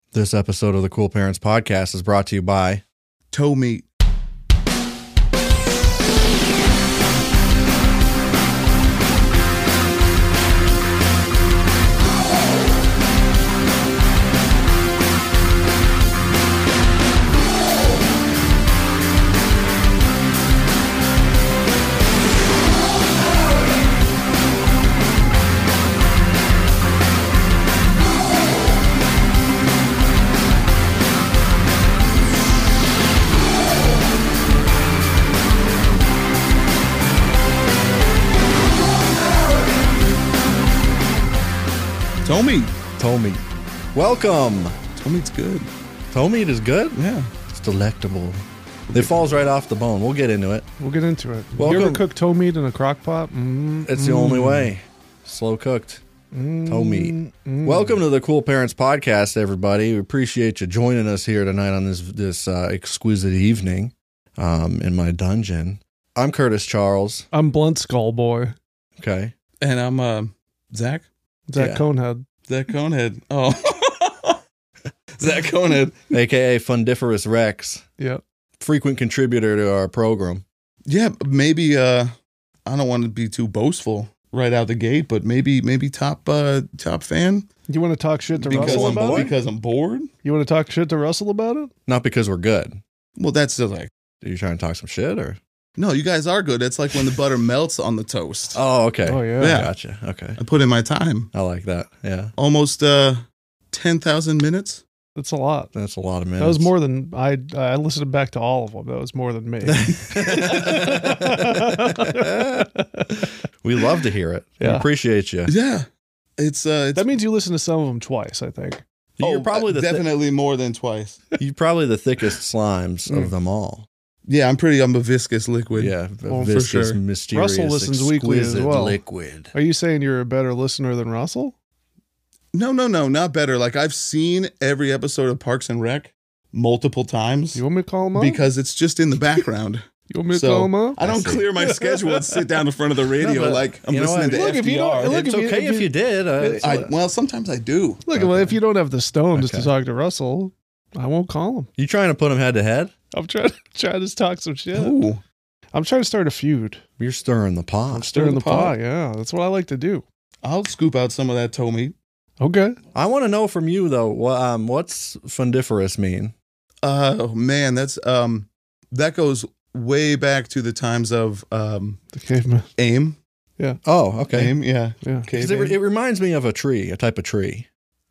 This episode of the Cool Parents Podcast is brought to you by Toe Meat. Toe Meat. Toe Meat. Welcome. Toe Meat's good. Toe Meat is good? Yeah. It's delectable. It falls right off the bone. We'll get into it. We'll get into it. Welcome. You ever cook toe meat in a crock pot? It's the only way. Slow cooked. Toe meat. Welcome to the Cool Parents Podcast, everybody. We appreciate you joining us here tonight on this exquisite evening in my dungeon. I'm Curtis Charles. I'm Blunt Skull Boy. Okay. And I'm Zach. Zach Yeah. Conehead. Zach Conehead. Oh. Zach Conehead. AKA Fundiferous Rex. Yeah. Frequent contributor to our program. Yeah, maybe I don't want to be too boastful right out the gate, but maybe top fan You want to talk shit to because Russell I'm about it? because I'm bored. You want to talk shit to Russell about it? Not because we're good. Well, that's just like, Are you trying to talk some shit or? no, you guys are good. It's like when the butter melts on the toast. Oh, okay. Oh, yeah. Yeah. Gotcha. Okay. I put in my time. I like that. Yeah. Almost 10,000 minutes. That's a lot. That's a lot of minutes. That was more than I listened back to all of them. That was more than me. We love to hear it. We Yeah. appreciate you. Yeah. It's That means you listen to some of them twice, I think. You're probably the definitely more than twice. you're probably the thickest slimes of them all. Yeah, I'm a viscous liquid. Yeah, Well, for viscous, sure. mysterious, Russell listens weekly as exquisite well. liquid. Are you saying you're a better listener than Russell? No, not better. Like I've seen every episode of Parks and Rec multiple times You want me to call him up? because it's just in the background. You want me to call him up? I don't see. clear my schedule and sit down in front of the radio No, but like I'm you know listening what? to Look, if you FDR. don't- look, It's if you- okay if you did. Well, sometimes I do. Look, well, if you don't have the stone just to Okay. talk to Russell, I won't call him. You trying to put them head to head? I'm trying to talk some shit. Ooh. I'm trying to start a feud. You're stirring the pot. Stirring the pot. pot. Yeah, that's what I like to do. I'll scoop out some of that toe meat. Okay. I want to know from you though. What's fundiferous mean? Oh man, that's that goes way back to the times of The caveman. AIM. Oh, okay. AIM, yeah. Yeah. 'Cause it reminds me of a tree, a type of tree.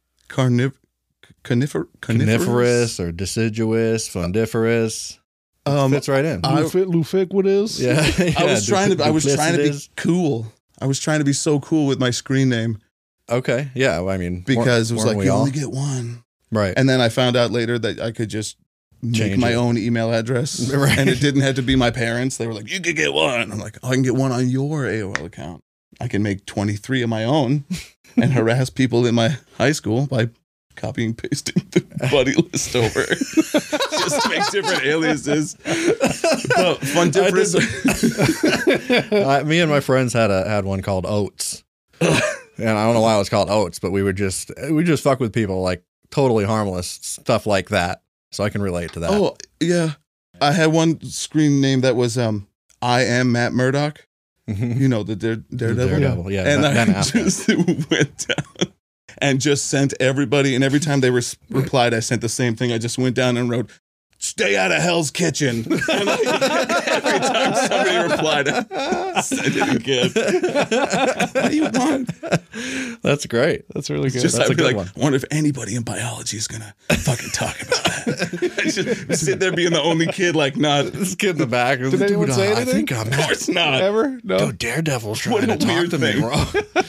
Coniferous or deciduous, fundiferous. Fits right in. Lufiquitous. Yeah, I was trying to be duplicitous. cool. I was trying to be so cool with my screen name Okay, yeah. I mean, because it was weren't like we you all? only get one. Right. And then I found out later that I could just make Change my it. own email address. Right. And it didn't have to be my parents. They were like, you could get one. I'm like, oh, I can get one on your AOL account. I can make 23 of my own and harass people in my high school by copying and pasting the buddy list over. Just make different aliases. But fundiferous. Me and my friends had one called Oats, and I don't know why it was called Oats, but we just fuck with people, like totally harmless stuff like that. So I can relate to that. Oh, yeah. I had one screen name that was I am Matt Murdock. You know, the Daredevil. Daredevil, yeah. And Ben I Affleck. just went down and just sent everybody, and every time they replied, I sent the same thing. I just went down and wrote, "Stay out of Hell's Kitchen." And like, every time somebody replied, I sent it again. What do you want? That's great. That's really good. Just That's a I'd be good like, one. I wonder if anybody in biology is gonna fucking talk about that. I just sit there being the only kid, like, not. This kid in the back. Did anyone say I anything? think I'm Of course not. Ever? No. Dude, Daredevil's What trying a to talk weird to me, thing. bro.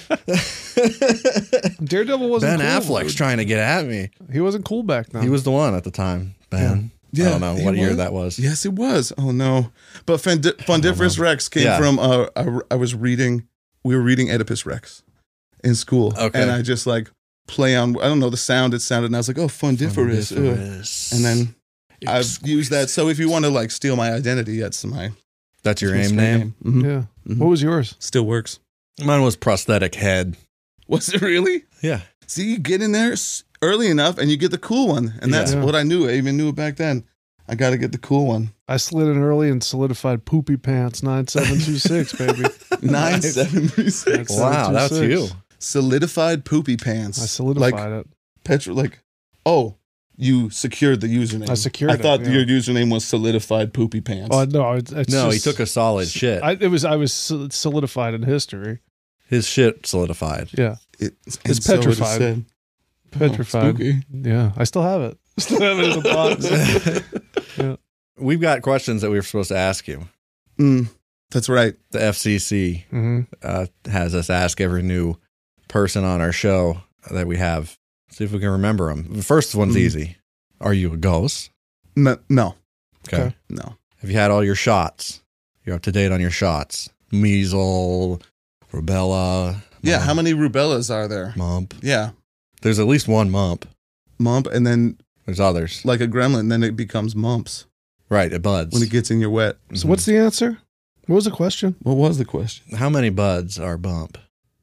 Daredevil wasn't Ben cool. Affleck's trying to get at me. He wasn't cool back then. He was the one at the time, Ben. Yeah. I don't know he what year was? that was. Yes, it was. Oh no! But Fundiferous Rex came Yeah. from. I was reading. We were reading Oedipus Rex in school, Okay. and I just like play on. I don't know the sound it sounded, and I was like, "Oh, fundiferous." Fundiferous. And then I've used that. So if you want to like steal my identity, that's my That's your that's AIM my name? Mhm. Yeah. Mhm. What was yours? Still works. Mine was prosthetic head. Was it really? Yeah. See, you get in there. early enough, and you get the cool one. And that's Yeah. what I knew. I even knew it back then. I got to get the cool one. I slid in early and solidified poopy pants 9726, baby. 9736. Wow, that's you. Solidified poopy pants. I solidified like it. You secured the username. I secured I it, thought yeah. your username was solidified poopy pants. Oh no, it's No, just, he took a solid shit. I was solidified in history. His shit solidified. Yeah, It's petrified. said. petrified. Spooky. Yeah, I still have it. Still have it in the box. Yeah. We've got questions that we were supposed to ask you. That's right. The FCC hmm has us ask every new person on our show that we have. See if we can remember them. The first one's easy. Are you a ghost? No. Okay. No. Have you had all your shots? You're up to date on your shots. Measles, rubella. Yeah. How many rubellas are there? Mump. Yeah. There's at least one mump. Mump, and then There's others. like a gremlin, then it becomes mumps Right, it buds. when it gets in your wet. So what's the answer? What was the question? What was the question? How many buds are bump?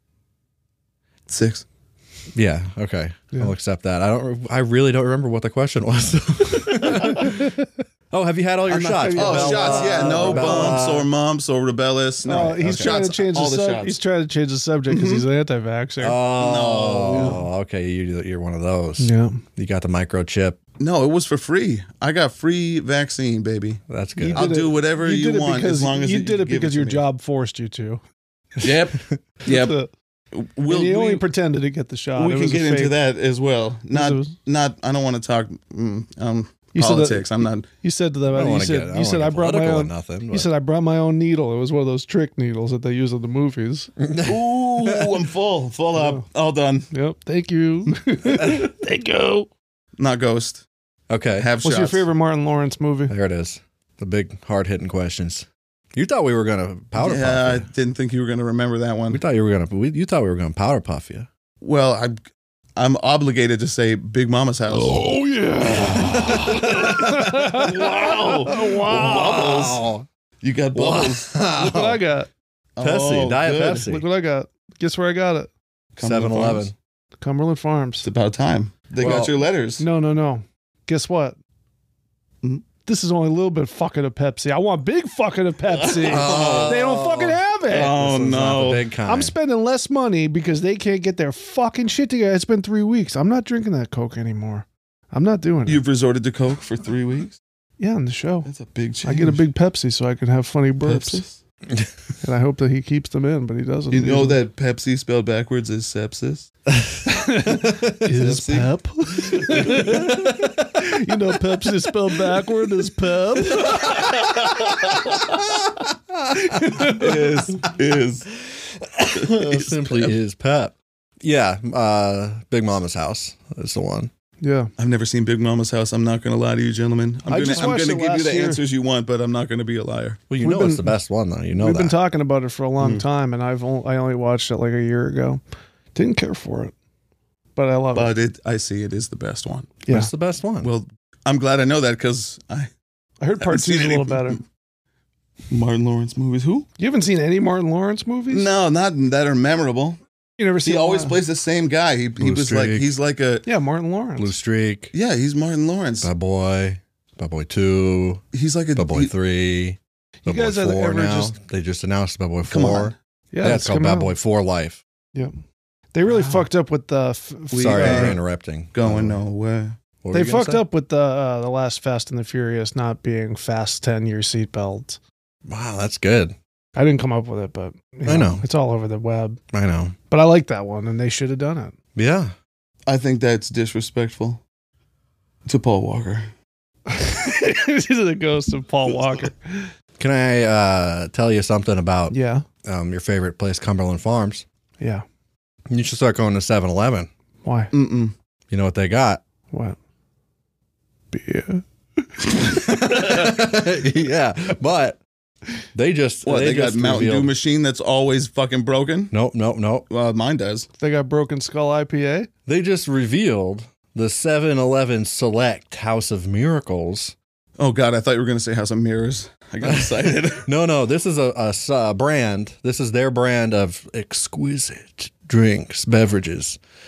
6. Yeah, okay. Yeah. I'll accept that. I really don't remember what the question was. Oh, have you had all your shots? Oh, Rubella, shots. Yeah. No rubella. bumps or mumps or rubellas. No. He's trying to change all the shots. He's trying to change the subject because he's an anti-vaxxer. Oh, okay. You're one of those. Yeah. You got the microchip. No, it was for free. I got free vaccine, baby. That's You good. I'll did do it- whatever you you did it want because as long as you you did it give because to your me. job forced you to. Yep. Yep. And you only pretended to get the shot. we It can was a get into fake- that as well. Not. I don't want to talk You said politics. I'm not. You said to them, I don't you want to said, get. you said I brought my political or own. nothing. You but- said I brought my own needle. It was one of those trick needles that they use in the movies. Ooh, I'm full up, all done. Yep. Thank you. Thank you. Not ghost. Okay. Have What's shots. your favorite Martin Lawrence movie? There it is. The big hard hitting questions. You thought we were gonna powder Yeah, I puff didn't think you were going to remember that you. one. We thought you were gonna. You thought we were gonna powder puff you. Well, I'm obligated to say Big Mama's house. Oh yeah! Wow. Wow. You got bubbles. Look what I got. Pepsi, Diet good. Pepsi. Look what I got. Guess where I got it? 7-Eleven. Farms. Cumberland Farms. It's about time. They Well- got your letters. No. Guess what? Mhm. This is only a little bit fucking of Pepsi. I want big fucking of Pepsi. Oh. They don't fucking have it. Oh, This is not no. the big kind. I'm spending less money because they can't get their fucking shit together. It's been 3 weeks. I'm not drinking that Coke anymore. I'm not doing it. You've resorted to Coke for 3 weeks? Yeah, on the show. That's a big change. I get a big Pepsi so I can have funny burps. Pepsis? And I hope that he keeps them in, but he doesn't. You know that Pepsi spelled backwards is sepsis? is Pepsi? Pep? You know Pepsi spelled backward is Pep. is. It simply is Pep. Yeah, Big Mama's house is the one. Yeah. I've never seen Big Mama's house. I'm not going to lie to you, gentlemen. I just I'm watched going to it give you last the year. answers you want, but I'm not going to be a liar. Well, you We've know it's been- the best one, though. You know We've that. been talking about it for a long time, and I only watched it like a year ago. Didn't care for it, but I love it. But I see it is the best one. Yeah. It's the best one. Well, I'm glad I know that because I I heard part haven't two is a seen little any better. Martin Lawrence movies. Who? You haven't seen any Martin Lawrence movies? No, not that are memorable. You never seen He always one? plays the same guy. He Blue was Streak. like he's like a Yeah, Martin Lawrence. Blue Streak, yeah. He's Martin Lawrence. Bad Boy 2, He's like a Bad Boy 3, You Bad guys Boy have 4 ever now. just- They just announced Bad Boy 4. Come on. Yeah, Yeah, it's called come Bad out. Boy 4 Life. Yeah. They really fucked up with the. Sorry are for interrupting. Going nowhere. What were They you gonna fucked say? up with the last Fast and the Furious not being fast 10-year seatbelts. Wow, that's good. I didn't come up with it, but you I know. it's all over the web. I know. But I like that one, and they should have done it. Yeah. I think that's disrespectful to Paul Walker. This is the ghost of Paul Walker. Can I tell you something about Yeah, your favorite place, Cumberland Farms? yeah. You should start going to 7-Eleven. Why? Mm-mm. You know what they got? What? Beer. Yeah, but they just What, they got just Mountain Dew revealed- machine that's always fucking broken? Nope. Well, mine does. They got Broken Skull IPA. They just revealed the 7-Eleven Select House of Miracles. Oh, God, I thought you were going to say House of Mirrors. I got excited. No, this is a brand. This is their brand of exquisite drinks, beverages.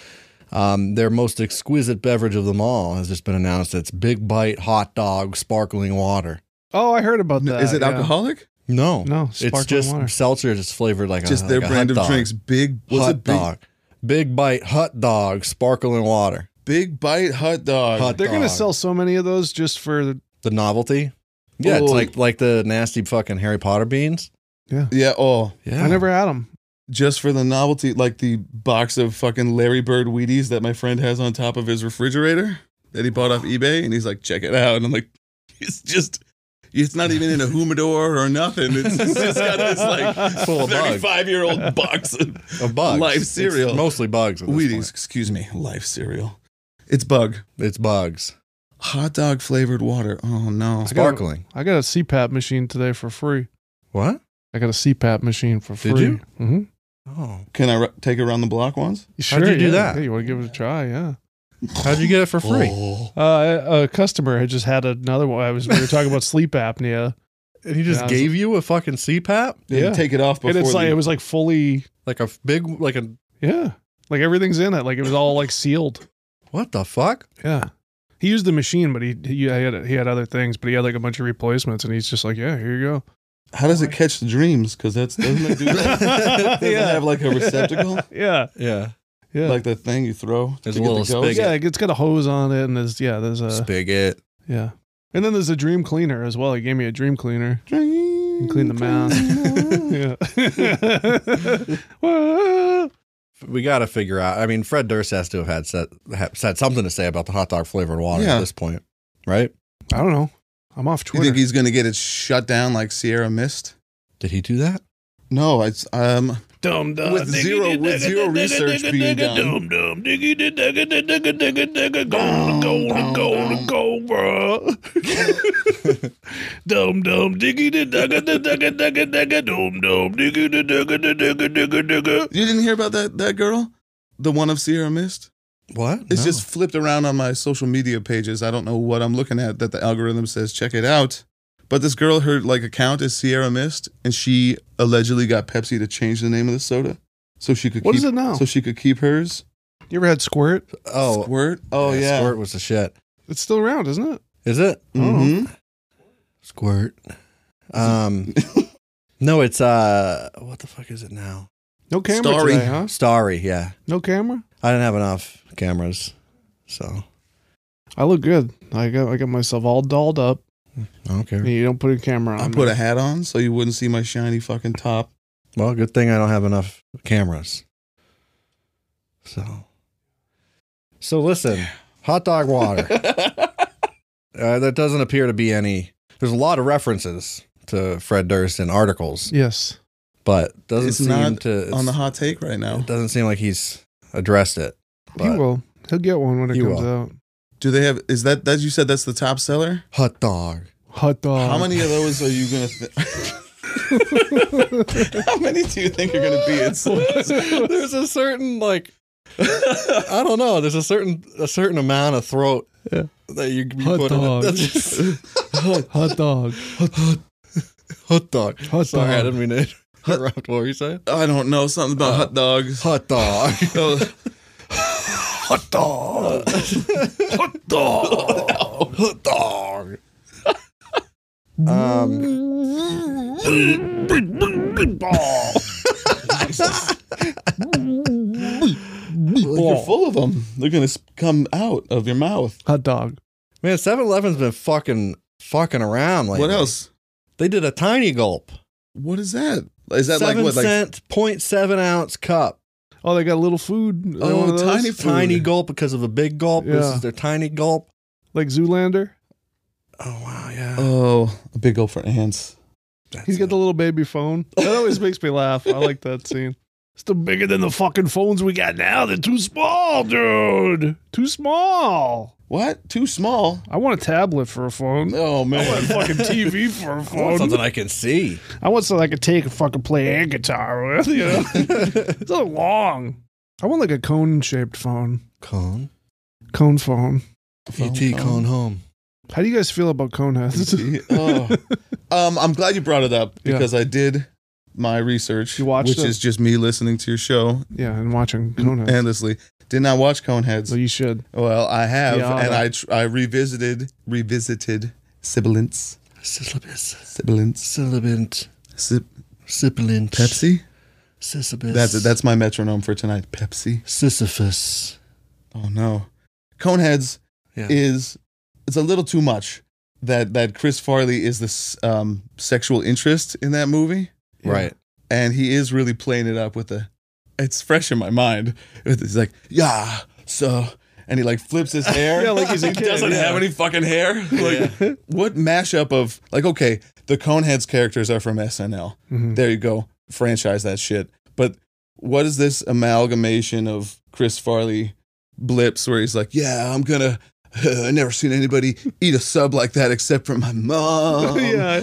Their most exquisite beverage of them all has just been announced. It's Big Bite Hot Dog Sparkling Water. Oh, I heard about that. Is it yeah. alcoholic? No, No, it's sparkling just water. seltzer. It's flavored like Just a their like a brand hot of dog. drinks. Big Hot dog. Big Bite Hot Dog Sparkling Water. Big Bite hot dog. Hot They're going to dog. sell so many of those just for The novelty. Yeah, Oh. it's like the nasty fucking Harry Potter beans. Yeah. Oh, Yeah, I never had them. just for the novelty, like the box of fucking Larry Bird Wheaties that my friend has on top of his refrigerator that he bought off eBay, and he's like, check it out. And I'm like, it's not even in a humidor or nothing. It's just got this like Full of bugs. 35-year-old box of Of bugs. Life It's cereal. mostly bugs. At this Wheaties. point. Excuse me, Life cereal. It's bug. It's bugs. Hot dog flavored water. Oh no. Sparkling. I got a CPAP machine today for free. What? I got a CPAP machine for free. Did you? Mm-hmm. Oh. Can I take it around the block once? Sure, How'd you do yeah. that? Hey, you want to give it a try? Yeah. How'd you get it for free? Oh. A customer had just had another one. We were talking about sleep apnea. And he just Yeah, I was- gave you a fucking CPAP? Yeah. Take it off before. And it's like the- it was like fully, Like a big, like a, yeah, like everything's in it. Like it was all like sealed. what the fuck? Yeah. He used the machine, but he had other things, but he had like a bunch of replacements, and he's just like, yeah, here you go. How does it catch the dreams? Because doesn't it do that? Does it Yeah. have like a receptacle? Yeah, Yeah. yeah, Like the thing you throw There's to a get little the ghost? spigot. yeah. It's got a hose on it, and there's a Spigot. yeah, and then there's a dream cleaner as well. He gave me a dream cleaner. Dream, Clean the mouth. Yeah. We got to figure out. I mean, Fred Durst has to have said something to say about the hot dog flavored water Yeah. at this point, right? I don't know. I'm off You Twitter. think he's gonna get it shut down like Sierra Mist? Did he do that? No, it's Dum dum with zero research being done. dum diggy digga digga digga digga go bro. Dum dum diggy digga digga digga digga dum dum diggy digga digga digga digga. You didn't hear about that girl, the one of Sierra Mist? What? It's No. just flipped around on my social media pages. I don't know what I'm looking at that the algorithm says check it out. But this girl, her like account is Sierra Mist, and she allegedly got Pepsi to change the name of the soda so she could. What keep, is it now? So she could keep hers. You ever had Squirt? Oh, Squirt. Oh yeah. Squirt was the shit. It's still around, isn't it? Is it? Mm-hmm. Squirt. No, it's what the fuck is it now? No camera Starry. today, huh? Starry, yeah. No camera. I didn't have enough cameras, so I look good. I got myself all dolled up. I don't care. You don't put a camera on. I put a hat on so you wouldn't see my shiny fucking top. Well, good thing I don't have enough cameras. So listen, hot dog water. There doesn't appear to be any. There's a lot of references to Fred Durst in articles, Yes. but doesn't It's seem not to. on the hot take right now. It doesn't seem like he's addressed it. He But will. He'll get one when it He comes will. out. Do they have? Is that you said that's the top seller? hot dog. Hot dog. How many of those are you gonna? How many do you think are gonna be in stores? There's a certain like. I don't know. There's a certain amount of throat Yeah. that you Hot put in dog. it. That's just, Hot dog. hot dog. Hot Sorry, I dog. didn't mean to interrupt. What were you saying? I don't know something about hot dogs. Hot dog. Oh, Hot dog. Hot dog. Hot dog. you're full of them. They're gonna come out of your mouth. Hot dog. Man, 7-Eleven's been fucking around lately. What else? They did a tiny gulp. What is that? Is that like 7 what? Like cent, 0.7 ounce cup. Oh, they got little food. Is that Oh, one of those? tiny food. Tiny gulp because of a big gulp. This Yeah. is their tiny gulp. Like Zoolander. Oh, wow, yeah. oh, a big gulp for ants. He's got the little baby phone. That always makes me laugh. I like that scene. Still bigger than the fucking phones we got now. They're too small, dude. Too small. What? Too small? I want a tablet for a phone. Oh I want a man. fucking TV for a I want phone. something I can see. I want something I could take and fucking play air guitar with. You know, it's so long. I want like a cone-shaped phone. Cone. Cone phone. E.T. Cone home. How do you guys feel about cone heads? Oh. I'm glad you brought it up because I did my research, You watched which it? is just me listening to your show Yeah, and watching Coneheads. endlessly. Did not watch Coneheads. So you should. Well, I have, Yeah, and I revisited Sibilance. Syllabus. Sibilance. Sibilant. Sip, Sibilant. Pepsi. Sisyphus. That's my metronome for tonight. Pepsi. Sisyphus. Oh no, Coneheads Yeah. it's a little too much. That Chris Farley is this sexual interest in that movie, Right. and he is really playing it up with it's fresh in my mind. It's like, yeah, so, and he like flips his hair. Yeah, like he's a he kid, doesn't have any fucking hair. Like, what mashup of like, okay, the Coneheads characters are from SNL. Mhm. There you go, franchise that shit. But what is this amalgamation of Chris Farley blips where he's like, yeah, I'm gonna. I never seen anybody eat a sub like that except for my mom. Yeah.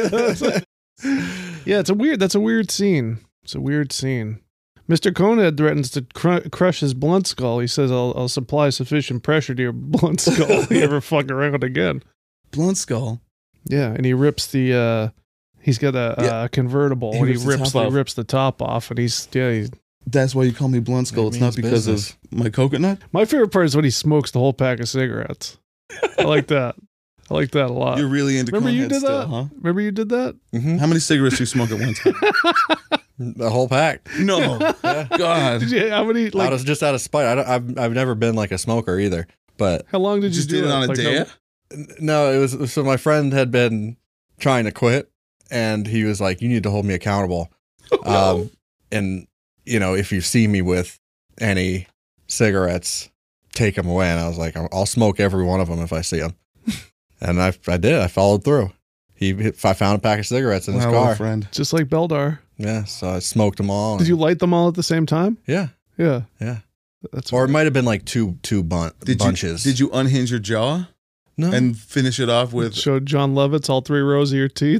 Yeah, that's a weird scene. It's a weird scene. Mr. Conehead threatens to crush his blunt skull. He says, I'll supply sufficient pressure to your blunt skull if you ever fuck around again. Blunt skull. Yeah, and he rips the, he's got a convertible, He and he rips the top off. rips the top off, and he's That's why you call me blunt skull. It It's not means because business. of my coconut. My favorite part is when he smokes the whole pack of cigarettes. I like that. I like that a lot. You're really into Remember you Conehead did still, that? huh? Remember you did that? Mm-hmm. How many cigarettes do you smoke at one time? The whole pack. No. God. Did you, how many, I like, was just out of spite. I've never been like a smoker either. But how long did you Just do did it on a Like, day? no, it was so my friend had been trying to quit, and he was like, "You need to hold me accountable." And you know, if you see me with any cigarettes, take them away. And I was like, I'll smoke every one of them if I see them. And I did. I followed through. I found a pack of cigarettes in his Wow, car. friend. Just like Beldar. Yeah, so I smoked them all. Did you light them all at the same time? Yeah, Yeah. yeah. That's Or it might have been like two bunches. Did you unhinge your jaw No. and finish it off with? Showed John Lovitz all 3 rows of your teeth.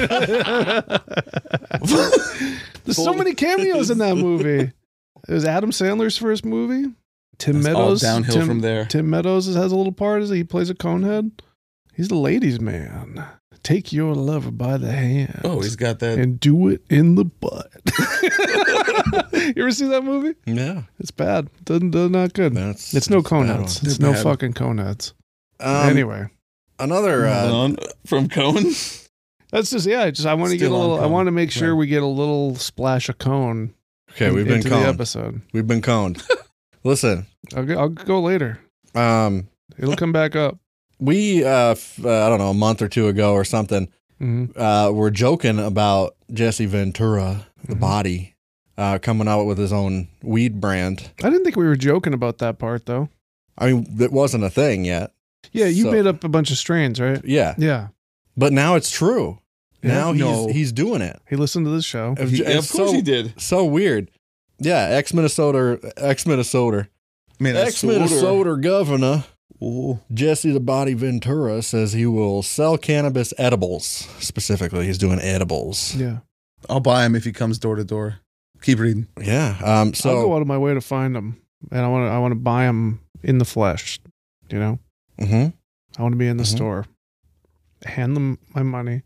There's so many cameos in that movie. It was Adam Sandler's first movie. Tim It's all Meadows. downhill from there. Tim Meadows has a little part as he plays a conehead. He's the ladies' man. Take your lover by the hand. Oh, he's got that. and do it in the butt. You ever see that movie? Yeah, It's bad. Doesn't not good. It's no a bad one. coneheads. It's They're no bad. fucking coneheads. Um, Anyway. another. From Cone. That's just I want to get a Still on little. I cone. want to make sure Right. we get a little splash of cone. Okay, we've been into the coned. episode. We've been coned. Listen, I'll go later. It'll come back up. we I don't know, a month or two ago or something, Mhm. we're joking about Jesse Ventura, the Mhm. body, coming out with his own weed brand. I didn't think we were joking about that part though. I mean, it wasn't a thing yet. Yeah, you So- made up a bunch of strains, right? Yeah, Yeah. but now it's true. Yeah? Now No. he's doing it. He listened to this show. It's Of course so, he did. So weird. Yeah, ex-Minnesota governor Oh, Jesse the Body Ventura says he will sell cannabis edibles. Specifically, he's doing edibles. Yeah. I'll buy him if he comes door to door. Keep reading. Yeah. I'll go So. out of my way to find them, and I want to buy them in the flesh. You know, Mhm. I want to be in the Mhm. store, hand them my money.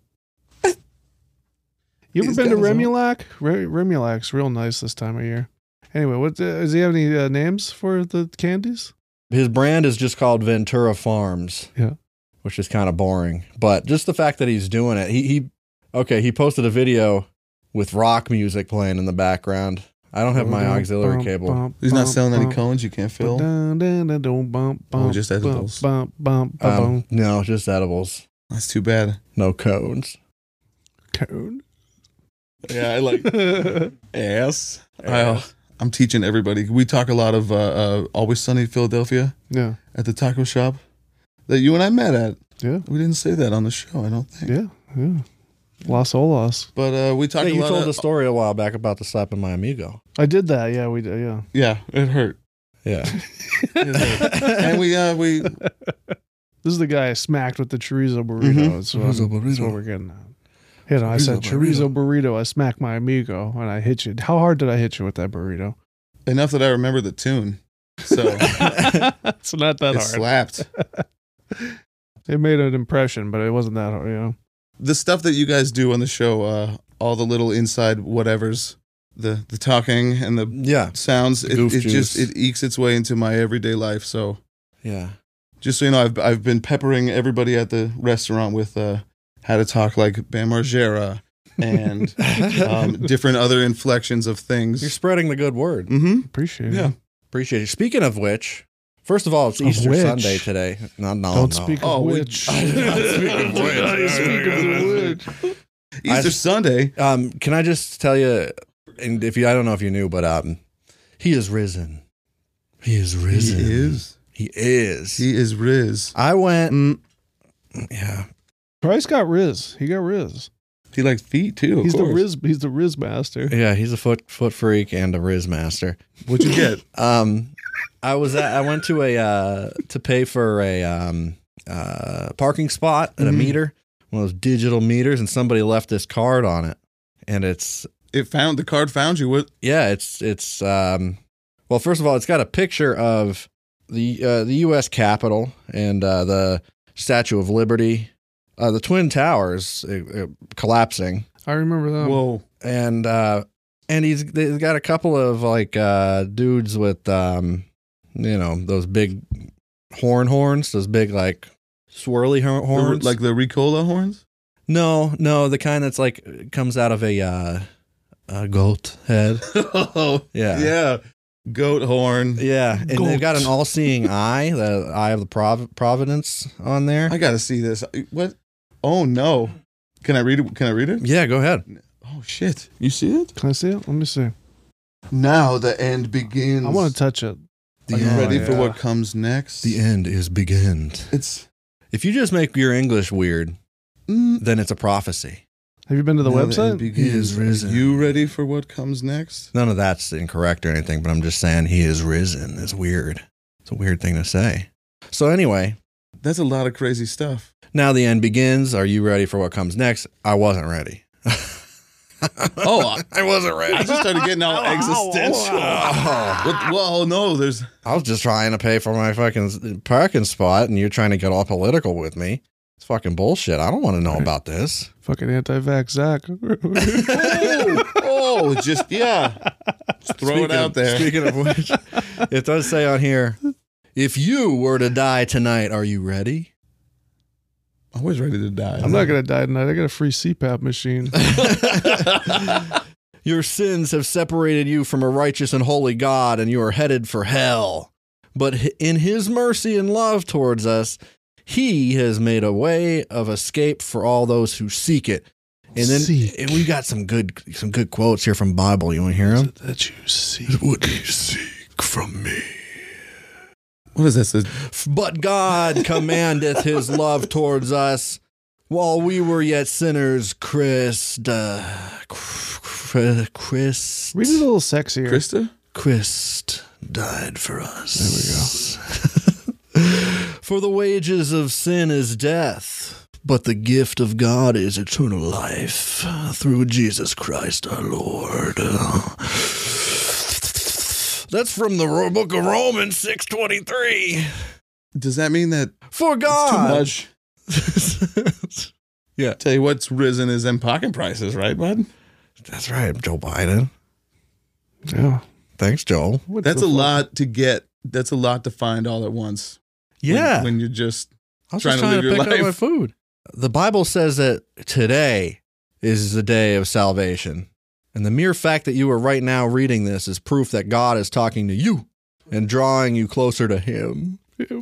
You ever He's been to got his own- Remulac? Remulac's real nice this time of year. Anyway, what does he have any names for the candies? His brand is just called Ventura Farms. Yeah. Which is kind of boring, but just the fact that he's doing it. He posted a video with rock music playing in the background. I don't have my auxiliary cable. He's not selling any cones you can't fill. Oh, just edibles. No, just edibles. That's too bad. No cones. Cone. Yeah, I like ass. I'm teaching everybody. We talk a lot of Always Sunny in Philadelphia Yeah. at the taco shop that you and I met at. Yeah. We didn't say that on the show, I don't think. Yeah. Yeah. Las Olas. But we talked Yeah, a you lot told of... the story a while back about the slapping my amigo. I did that. Yeah, we did. Yeah. Yeah, it hurt. Yeah. And we This is the guy I smacked with the chorizo burrito. Mhm. That's, Chorizo that's what burrito. we're getting at. You know, I said Chorizo chorizo burrito. I smacked my amigo and I hit you. How hard did I hit you with that burrito? enough that I remember the tune. So It's not that it hard. slapped. It made an impression, but it wasn't that hard, you know. The stuff that you guys do on the show, all the little inside whatevers, the talking and the Yeah. sounds, it Goof just juice. it ekes its way into my everyday life. So Yeah. just so you know, I've been peppering everybody at the restaurant with how to talk like Bam Margera and different other inflections of things. You're spreading the good word. Mm-hmm. Appreciate Yeah. it. Appreciate it. Speaking of which, first of all, it's Of Easter which? Sunday today. No, Don't speak of Oh, we- which. I did not speak of which. I speak of the which. Easter Sunday. Can I just tell you, and I don't know if you knew, but he is risen. He is risen. He is. He is. He is Riz. I went. Mm, Yeah. Bryce got Riz. He got Riz. he likes feet too. Of He's the course. Riz. He's the Riz master. Yeah. He's a foot freak and a Riz master. What'd you get? I went to to pay for a parking spot at a Mhm. meter, one of those digital meters, and somebody left this card on it, and it's The card found you. What? yeah, it's well, first of all, it's got a picture of the U.S. Capitol and the Statue of Liberty, the Twin Towers collapsing, I remember that. Whoa. and they've got a couple of like dudes with those big horns, those big like swirly horns, Like the Ricola horns? no, the kind that's like comes out of a goat head. Oh, Yeah. yeah. Goat horn. Yeah, and they've got an all-seeing eye, the eye of the providence on there. I gotta see this. What? Oh no. Can I read it? Can I read it? Yeah, go ahead. Oh shit. You see it? Can I see it? Let me see. Now the end begins. I want to touch it. Are you end. ready for yeah. what comes next? The end is beginned. It's If you just make your English weird, then it's a prophecy. Have you been to the now end website? begins. He is risen. Are you ready for what comes next? None of that's incorrect or anything, but I'm just saying he is risen. It's weird. It's a weird thing to say. So anyway, That's a lot of crazy stuff. now the end begins. Are you ready for what comes next? I wasn't ready. Oh, I wasn't ready. I just started getting all existential. Well, no, there's I was just trying to pay for my fucking parking spot, and you're trying to get all political with me. It's fucking bullshit. I don't want to know about this. Fucking anti-vax Zach. just throw it out there. Speaking of which, it does say on here, if you were to die tonight, are you ready? Always ready to die. I'm not gonna die tonight. I got a free CPAP machine. Your sins have separated you from a righteous and holy God, and you are headed for hell. But in his mercy and love towards us, he has made a way of escape for all those who seek it. And then and we got some good quotes here from Bible. You want to hear them? That you see. What do you seek from me? What is this? But God commandeth his love towards us while we were yet sinners. Christ Read it a little sexier. Krista? Christ died for us. There we go. For the wages of sin is death, but the gift of God is eternal life through Jesus Christ our Lord. That's from the book of Romans 6:23. Does that mean that For God. it's too much? Yeah. Tell you what's risen is them parking prices, right, bud? That's right, Joe Biden. Yeah. Thanks, Joel. What That's the a fuck? lot to get. That's a lot to find all at once. Yeah. When you're just I was trying just to trying to live pick your up my life. food. The Bible says that today is the day of salvation. And the mere fact that you are right now reading this is proof that God is talking to you and drawing you closer to him.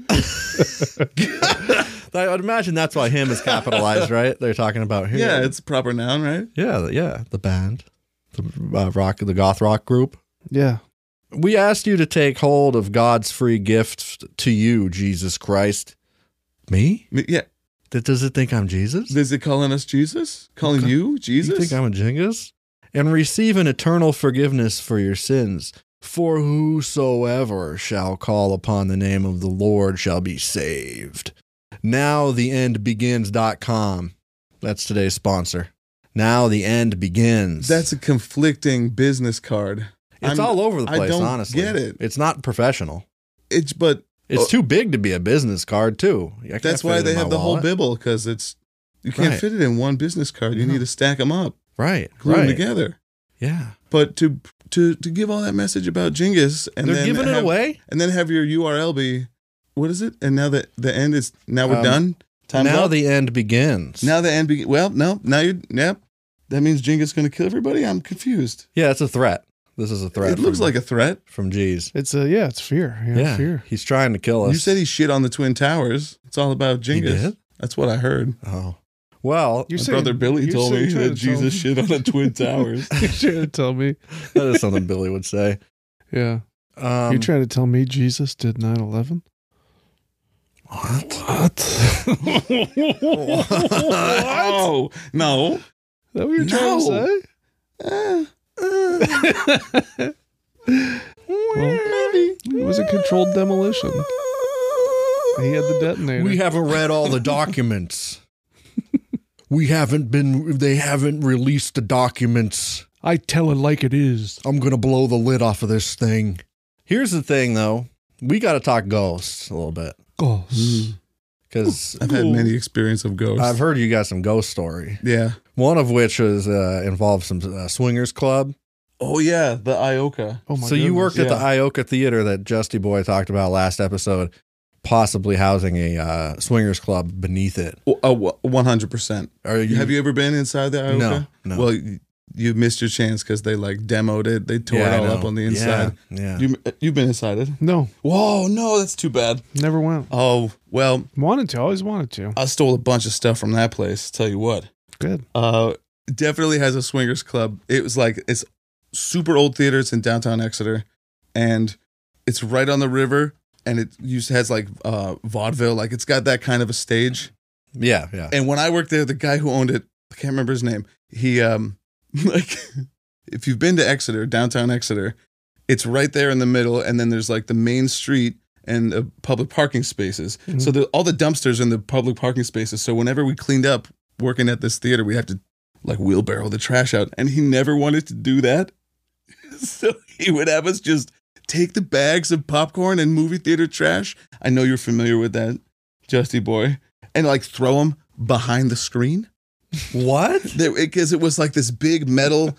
I would imagine that's why him is capitalized, right? They're talking about him. yeah, it's a proper noun, right? Yeah, the band, the goth rock group. Yeah. We asked you to take hold of God's free gift to you, Jesus Christ. Me? Yeah. Does it think I'm Jesus? Is it calling us Jesus? Calling you Jesus? You think I'm a Genghis? And receive an eternal forgiveness for your sins. For whosoever shall call upon the name of the Lord shall be saved. NowTheEndBegins.com. That's today's sponsor. Now the end begins. That's a conflicting business card. It's all over the I place, don't honestly. get it. It's not professional. But It's too big to be a business card, too. that's why they have the whole Bible, because you can't Right. fit it in one business card. You need to stack them up. Right. glue them Right. together. Yeah. But to give all that message about Genghis and They're then giving it away. and then have your URL be, what is it? And now that the end is, now we're done. Time's Now up. the end begins. Now the end well, no, now yep. That means Genghis is going to kill everybody? I'm confused. Yeah, it's a threat. This is a threat. It looks like a threat. from G's. It's it's fear. Yeah, fear. He's trying to kill us. You said he shit on the Twin Towers. It's all about Genghis. did? That's what I heard. Oh. Well, You're My saying- brother Billy you're told me saying- trying that to tell Jesus me- shit on the Twin Towers. You're trying to tell me. that is something Billy would say. Yeah. You're trying to tell me Jesus did 9/11? What? Oh, no. Is that what you're trying to say? Maybe. It was a controlled demolition. He had the detonator. We haven't read all the documents. They haven't released the documents. I tell it like it is. I'm going to blow the lid off of this thing. Here's the thing, though. We got to talk ghosts a little bit. Ghosts. Because I've had many experience of ghosts. I've heard you got some ghost story. Yeah. One of which was involved some swingers club. Oh, yeah. The Ioka. Oh my So you goodness. worked at the Ioka Theater that Justy Boy talked about last episode, possibly housing a swingers club beneath it. 100%. Are you? Have you ever been inside the Ioka? No. Well, you missed your chance because they like demoed it. They tore Yeah, it I all know. up on the inside. Yeah. You've been inside it? No, Whoa, no, that's too bad. never went. Oh, well, Wanted to. Always wanted to. I stole a bunch of stuff from that place. Tell you what. Good. Definitely has a swingers club. It was like, it's super old theater. It's in downtown Exeter. And it's right on the river. And it has like vaudeville. Like it's got that kind of a stage. Yeah. And when I worked there, the guy who owned it, I can't remember his name. He like if you've been to Exeter, downtown Exeter, it's right there in the middle, and then there's like the main street and public parking spaces. Mm-hmm. So all the dumpsters in the public parking spaces. So whenever we cleaned up working at this theater, we had to like wheelbarrow the trash out, and he never wanted to do that. So he would have us just take the bags of popcorn and movie theater trash. I know you're familiar with that, Justy Boy, and like throw them behind the screen. What? Because it was like this big metal,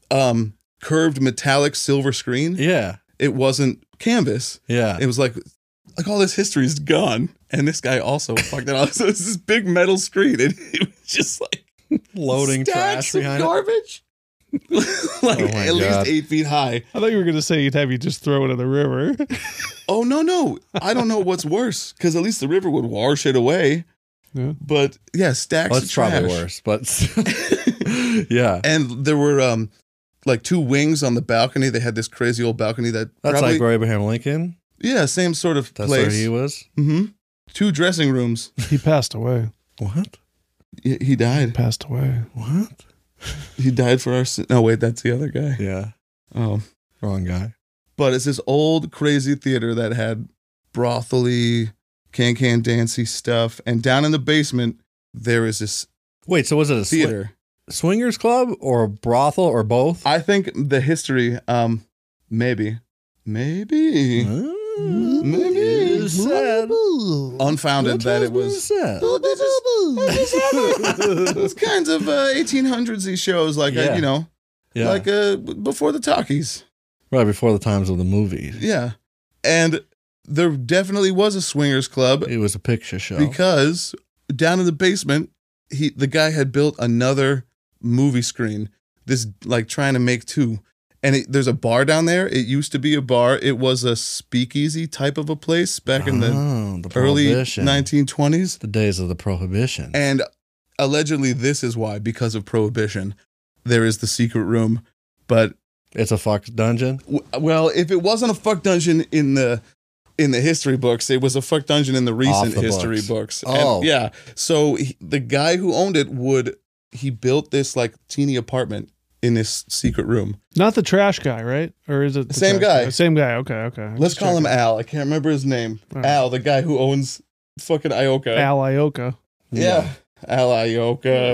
curved metallic silver screen. Yeah. It wasn't canvas. Yeah. It was like all this history is gone. And this guy also fucked it off. So it's this big metal screen. And it was just like Loading trash stacks of behind it. garbage. Like Oh my at least God. 8 feet high. I thought you were going to say he'd have you just throw it in the river. Oh, no. I don't know what's worse. Because at least the river would wash it away. Yeah. But yeah, stacks Well, of it's trash. probably worse, but yeah. And there were like 2 wings on the balcony. They had this crazy old balcony that That's probably, like where Abraham Lincoln. yeah, same sort of That's place. where he was. Mm-hmm. 2 dressing rooms. He passed away. What? He died. Passed away. What? He died for our sin. No, wait, that's the other guy. Yeah. Oh, Wrong guy. but it's this old crazy theater that had brothely, can dancey stuff, and down in the basement there is this Wait, so was it a theater. swingers club or a brothel or both? I think the history, maybe. Maybe. Said. Unfounded that it was. Those kinds of 1800s shows, like Yeah. Yeah. like before the talkies. Right before the times of the movies. Yeah, and there definitely was a swingers club It was a picture show. because down in the basement, the guy had built another movie screen. This like trying to make 2. And there's a bar down there. It used to be a bar. It was a speakeasy type of a place back in the early Prohibition. 1920s. The days of the prohibition. And allegedly, this is why, because of prohibition, there is the secret room. But It's a fuck dungeon. well, if it wasn't a fuck dungeon in the history books, it was a fuck dungeon in the recent the history books. books. Oh. And, yeah. So the guy who owned it he built this like teeny apartment in this secret room. Not the trash guy, right? Or is it the Same trash guy. Same guy. Okay. Let's call him Al. I can't remember his name. All right. Al, the guy who owns fucking Ioka. Al Ioka. Yeah. Al Ioka.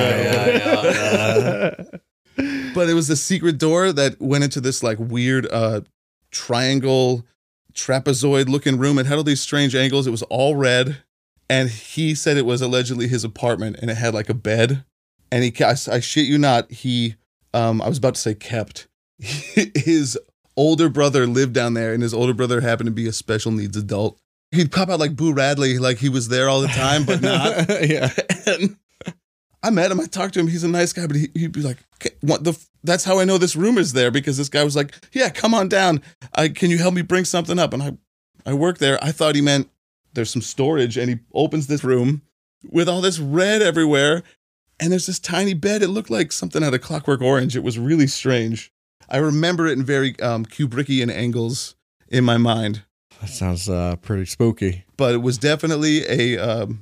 But it was the secret door that went into this like weird triangle trapezoid looking room. It had all these strange angles. It was all red. And he said it was allegedly his apartment, and it had like a bed And I shit you not, I was about to say kept. His older brother lived down there, and his older brother happened to be a special needs adult. He'd pop out like Boo Radley, like he was there all the time, but not. Yeah. And I met him. I talked to him. He's a nice guy, but he'd be like, that's how I know this room is there, because this guy was like, yeah, come on down. Can you help me bring something up? And I work there. I thought he meant there's some storage, and he opens this room with all this red everywhere. And there's this tiny bed. It looked like something out of Clockwork Orange. It was really strange. I remember it in very Kubrickian angles in my mind. That sounds pretty spooky. But it was definitely a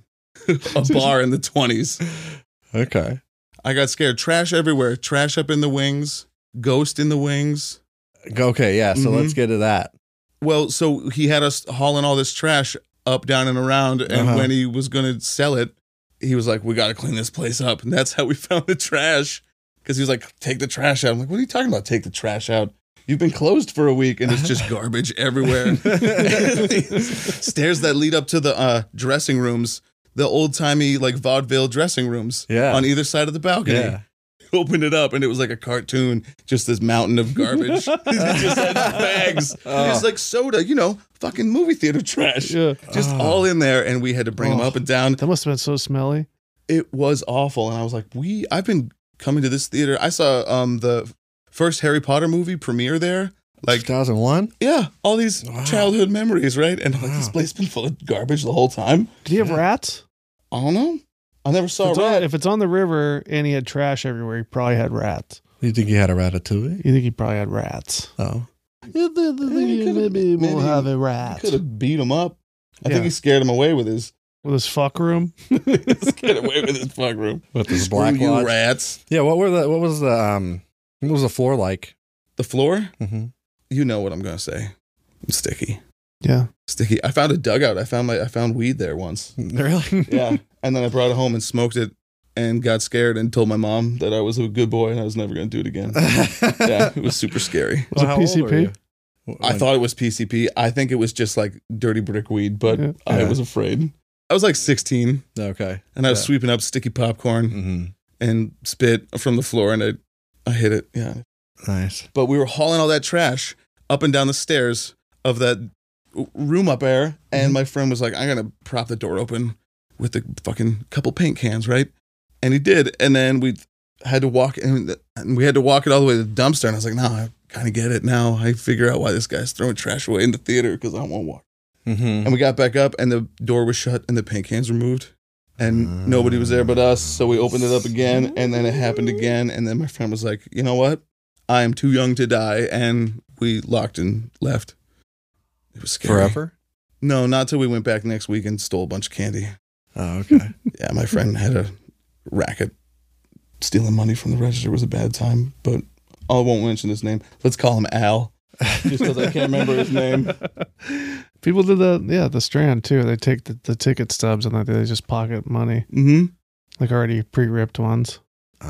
bar in the 20s. Okay. I got scared. Trash everywhere. Trash up in the wings. Ghost in the wings. Okay, yeah. So let's get to that. Well, so he had us hauling all this trash up, down, and around. And when he was going to sell it, he was like, we got to clean this place up. And that's how we found the trash. Because he was like, take the trash out. I'm like, what are you talking about? Take the trash out. You've been closed for a week and it's just garbage everywhere. Stairs that lead up to the dressing rooms, the old timey like vaudeville dressing rooms on either side of the balcony. Yeah. Opened it up and it was like a cartoon, just this mountain of garbage. He just had bags. It's like soda, fucking movie theater trash. Yeah. Just all in there. And we had to bring them up and down. That must have been so smelly. It was awful. And I was like, I've been coming to this theater. I saw the first Harry Potter movie premiere there. Like 2001? Yeah. All these childhood memories, right? And I'm like, this place been full of garbage the whole time. Did he have rats? I don't know. I never saw a rat. If it's on the river and he had trash everywhere, he probably had rats. You think he had a ratatouille? You think he probably had rats? Oh. Maybe we'll have a rat. Could have beat him up. I think he scared him away with his fuck room. Scared away with his fuck room. With his black you lodge. Rats. Yeah, what was the floor like? The floor? Mm-hmm. You know what I'm gonna say. Sticky. Yeah. Sticky. I found a dugout. I found weed there once. Really? Yeah. And then I brought it home and smoked it and got scared and told my mom that I was a good boy and I was never going to do it again. Yeah, it was super scary. Was it PCP? I thought it was PCP. I think it was just like dirty brick weed, but I was afraid. I was like 16. Okay. And I was sweeping up sticky popcorn and spit from the floor and I hit it. Yeah. Nice. But we were hauling all that trash up and down the stairs of that room up there. And my friend was like, I'm going to prop the door open with the fucking couple paint cans, right? And he did. And then we had to walk and we had to walk it all the way to the dumpster. And I was like, no, I kind of get it now. I figure out why this guy's throwing trash away in the theater because I don't want to walk. And we got back up and the door was shut and the paint cans were moved. And nobody was there but us. So we opened it up again and then it happened again. And then my friend was like, you know what? I am too young to die. And we locked and left. It was scary. Forever? No, not till we went back next week and stole a bunch of candy. Oh, okay. Yeah, my friend had a racket. Stealing money from the register was a bad time, but I won't mention his name. Let's call him Al, just because I can't remember his name. People did that, the Strand too. They take the ticket stubs and they just pocket money. Like already pre-ripped ones. Oh.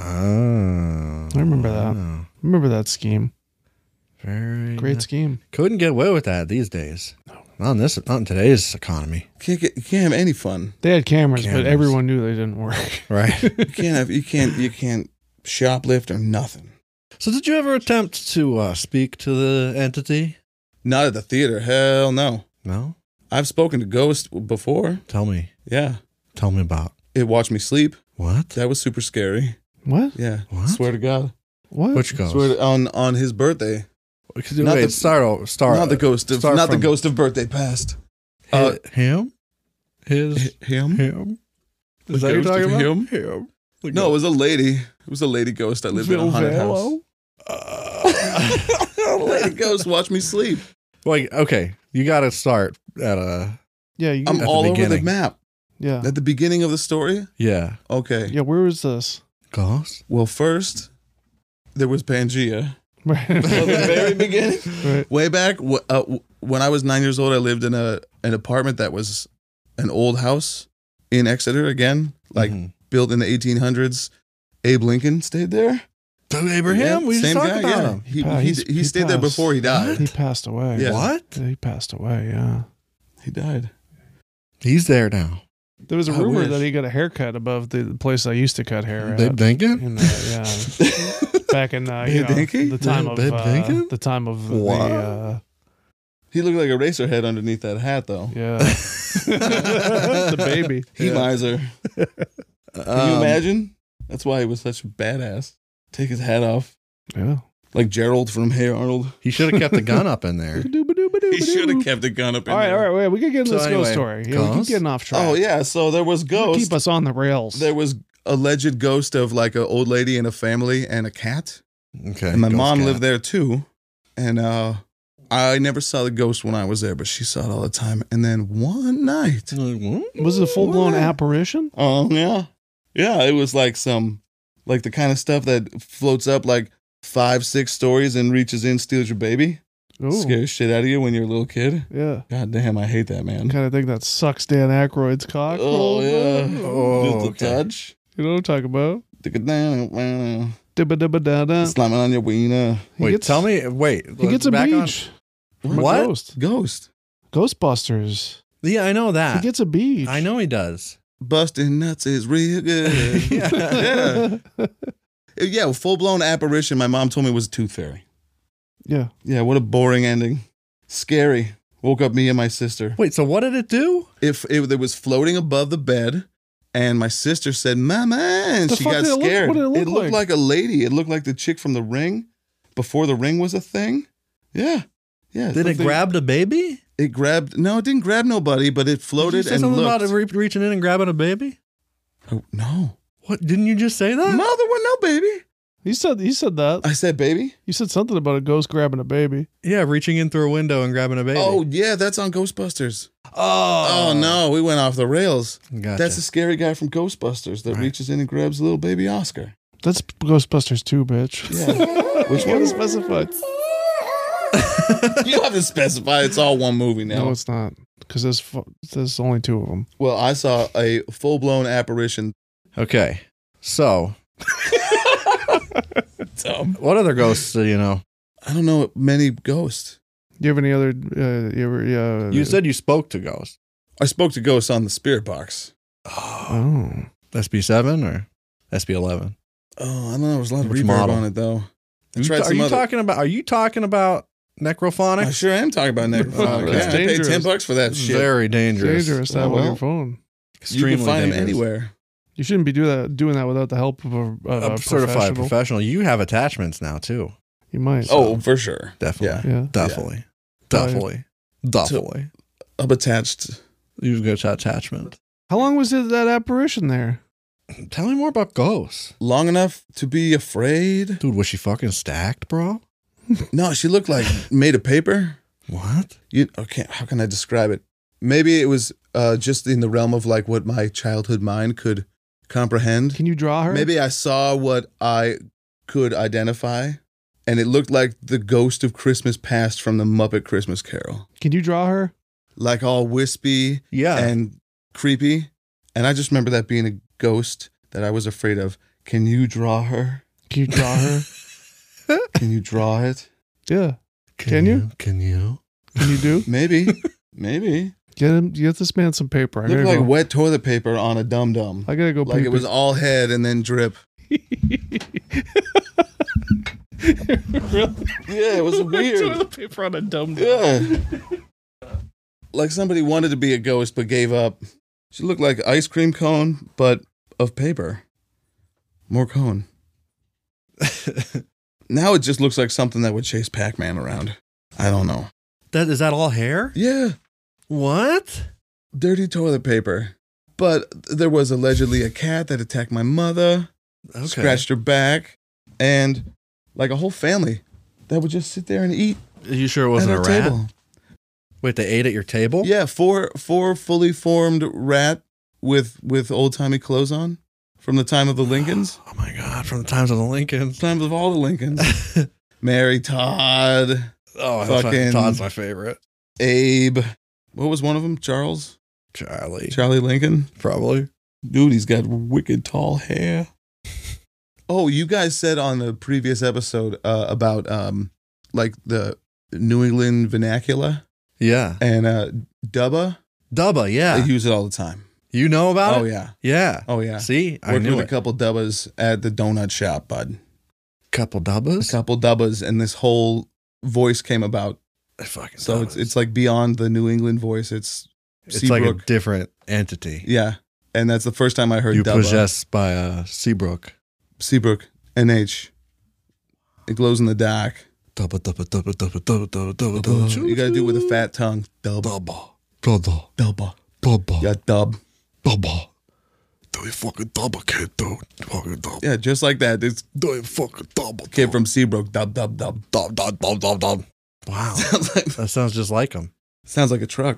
I remember that. I remember that scheme. Very great scheme. Couldn't get away with that these days. No. Not in today's economy. You can't have any fun. They had cameras, but everyone knew they didn't work. Right. You can't shoplift or nothing. So did you ever attempt to speak to the entity? Not at the theater. Hell no. No? I've spoken to ghosts before. Tell me. Yeah. Tell me about. It watched me sleep. What? That was super scary. What? Yeah. What? Swear to God. What? Which ghost? On his birthday. Start. Not the ghost of the ghost of birthday past. Him? Him? Is that you're talking about? Him. No, it was a lady. It was a lady ghost. I lived in a haunted house. A lady ghost watched me sleep. Like, okay, you got to start at a. Yeah, I'm all over the map. Yeah, at the beginning of the story. Yeah. Okay. Yeah, where was this? Ghost. Well, first there was Pangea. Right. From the very beginning, right. Way back when I was 9 years old, I lived in an apartment that was an old house in Exeter again, like built in the 1800s. Abe Lincoln stayed there. Abraham, we just talked about him. He stayed there before he died. He passed away. Yeah. What? He passed away. Yeah, he died. He's there now. There was a I rumor wish. that he got a haircut above the place I used to cut hair. Babe at. Dinkin? Back in Babe Dinky? the time of Babe Dinkin? the time of What? He looked like a racer head underneath that hat, though. the baby. He Yeah. miser. Can you imagine? That's why he was such a badass. Take his hat off. Yeah. Like Gerald from Hey Arnold. He should have kept the gun up in there. He should have kept the gun up in All right, there. all right, wait. We can get into So this anyway, ghost story. Yeah, we keep ghost? getting off track. Oh, yeah. So there was Ghost. Keep us on the rails. There was alleged ghost of like an old lady and a family and a cat. Okay. And my ghost mom cat. lived there too. And I never saw the ghost when I was there, but she saw it all the time. And then one night. Like, what? Was it a full blown What? apparition? Oh, yeah. Yeah, it was like like the kind of stuff that floats up like 5-6 stories and reaches in, steals your baby. Ooh. Scares shit out of you when you're a little kid. Yeah. God damn, I hate that, man. Kind of thing that sucks Dan Aykroyd's cock. Oh, yeah. Oh, Just a okay. touch. You know what I'm talking about? Slamming Dibba-dibba-da-da. on your wiener. He Wait, gets- tell me. Wait. He gets a back on- beach. From a What? Ghost. Ghost. Ghostbusters. Yeah, I know He that. gets a beach. I know he does. Busting nuts is real good. Yeah. Yeah, full-blown apparition. My mom told me it was a tooth fairy. Yeah. Yeah, what a boring ending. Scary. Woke up me and my sister. Wait, so what did it do? If it was floating above the bed, and my sister said, "Mama," and The she fuck got did it look- scared. what did it look looked like? like a lady. It looked like the chick from The Ring, before The Ring was a thing. Yeah, yeah. Did it something- grab the baby? It grabbed. No, it didn't grab nobody, but it Did you floated say and something looked. about it reaching in and grabbing a baby? Oh, no, What? Didn't you just say that? no, there was no baby. He said that. I said baby. You said something about a ghost grabbing a baby. Yeah, reaching in through a window and grabbing a baby. Oh yeah, that's on Ghostbusters. oh, Oh no, we went off the rails. Gotcha. That's the scary guy from Ghostbusters that Right. reaches in and grabs little baby Oscar. That's Ghostbusters 2, bitch. Yeah. Which You one? gotta specify. You don't have to specify. It's all one movie now. No, it's not. Because there's only 2 of them. Well, I saw a full-blown apparition. Okay, so what other ghosts do you know? I don't know many ghosts. You have any other? You said you spoke to ghosts. I spoke to ghosts on the spirit box. Oh. SB7 or SB11? Oh, I don't know. There was a lot of Which reverb model? on it, though. I Are tried some you other. talking about necrophonics? I sure am talking about necrophonic. That's Yeah, I paid dangerous. $10 for that shit. Very dangerous. Dangerous to Oh, have on your well. phone. You Extremely can find them dangerous. anywhere. You shouldn't be doing that without the help of a A certified professional. professional. You have attachments now too. You might. Oh, for sure. Definitely. yeah. Definitely. Definitely. Definitely. I'm attached. You've got attachment. How long was that apparition there? Tell me more about ghosts. Long enough to be afraid. Dude, was she fucking stacked, bro? No, she looked like made of paper. What? Okay, how can I describe it? Maybe it was just in the realm of like what my childhood mind could comprehend. Can you draw her? Maybe I saw what I could identify, and it looked like the ghost of Christmas Past from the Muppet Christmas Carol. Can you draw her? Like all wispy Yeah. and creepy. And I just remember that being a ghost that I was afraid of. Can you draw her? Can you draw her? Can you draw it? Yeah. Can you? Can you? Can you do? Maybe. Maybe. Get this man some paper. I Looked gotta like go. wet toilet paper on a dum-dum. I gotta go. Like pee it was pee. all head and then drip. Really? Yeah, it was weird. Toilet paper on a dumb. Yeah. Like somebody wanted to be a ghost but gave up. She looked like ice cream cone, but of paper. More cone. Now it just looks like something that would chase Pac-Man around. I don't know. Is that all hair? Yeah, What? dirty toilet paper. But there was allegedly a cat that attacked my mother, Okay. scratched her back, and like a whole family that would just sit there and eat Are you sure it at wasn't a our rat? table. Wait, they ate at your table? Yeah, four fully formed rat with old timey clothes on from the time of the Lincolns, Oh my God, from the times of the Lincolns. times of all the Lincolns. Mary Todd, Oh, Fucking- Todd's my favorite. Abe. What was one of them? Charlie Lincoln. Probably. Dude, he's got wicked tall hair. Oh, you guys said on the previous episode about like the New England vernacular Yeah. and Dubba. Dubba, yeah. They use it all the time. You know about it? Oh, yeah. Yeah. Oh, yeah. See? I Worked knew with it. a couple dubbas at the donut shop, bud. Couple A dubbas? couple dubbas, and this whole voice came about. Fucking So dubbas. it's like beyond the New England voice. It's like a Seabrook. different entity. Yeah. And that's the first time I heard You dubba. possessed by Seabrook. Seabrook, NH. It glows in the dark. Dubba, dubba, dubba, dubba, dubba, dubba, dubba, dubba. You gotta do it with a fat tongue. Dub. Dubba, dubba, Dubba. dubba, Yeah, dub. dubba. Do you fucking dubba, kid, dude? Fucking dubba. Yeah, just like that. This Do you fucking dubba, kid from Seabrook. Dub, dub, dub. dub, dub, dub, dub, dub. Wow. Sounds like, That sounds just like him. sounds like a truck.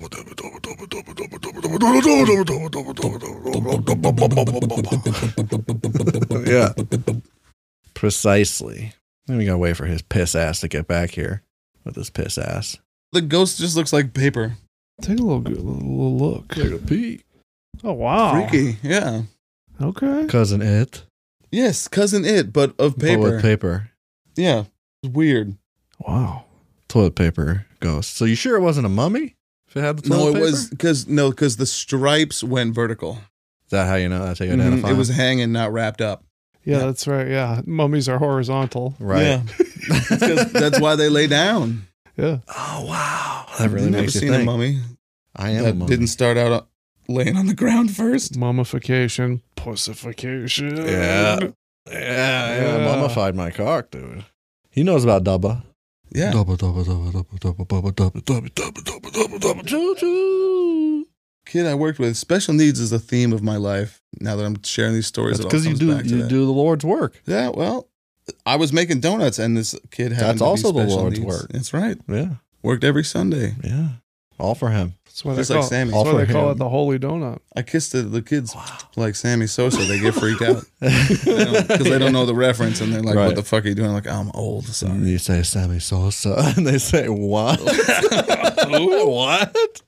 Yeah. Precisely. Then we gotta wait for his piss ass to get back here with his piss ass. The ghost just looks like paper. Take a little look. Take a peek. Oh wow. Freaky. Yeah. Okay. Cousin It. Yes, cousin It, but of But paper. with paper. Yeah. It's weird. Wow. Toilet paper ghost. So you sure it wasn't a mummy? If it had the toilet No, it paper? was because the stripes went vertical. Is that how you know? That's how you Mhm. identify It was him? hanging, not wrapped up. Yeah, Yeah. that's right. Yeah, mummies are horizontal. Right. Yeah. That's why they lay down. Yeah. Oh, wow. That really You've never makes you seen a think. mummy I am a that mummy. didn't start out laying on the ground first. Mummification, pussification. Yeah. Yeah. Mummified my cock, dude. He knows about Dubba. Yeah. Dubba, dubba, dubba, dubba, dubba, dubba, dubba, dubba, dubba, dubba, dubba, dubba, choo, choo. Kid I worked with. Special needs is the theme of my life. Now that I'm sharing these stories, That's it all because you comes back to do that. the Lord's work. Yeah, well, I was making donuts, and this kid had That's also the Lord's work. That's right. Yeah. Worked every Sunday. Yeah. All for him. That's why Just they like call, Sammy. that's why All they for call him. it the holy donut. I kissed the kids like Sammy Sosa. They get freaked out because they don't know the reference, and they're like, Right. "What the fuck are you doing?" I'm like, I'm old. And Sorry. you say Sammy Sosa, and they say, what? What?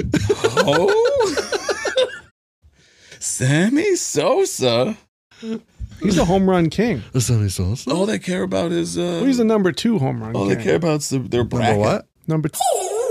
Oh, Sammy Sosa. He's the home run king. Sammy Sosa? All they care about is Well, he's the number 2 home run all king. they care about is their bracket. Number what? Number 2.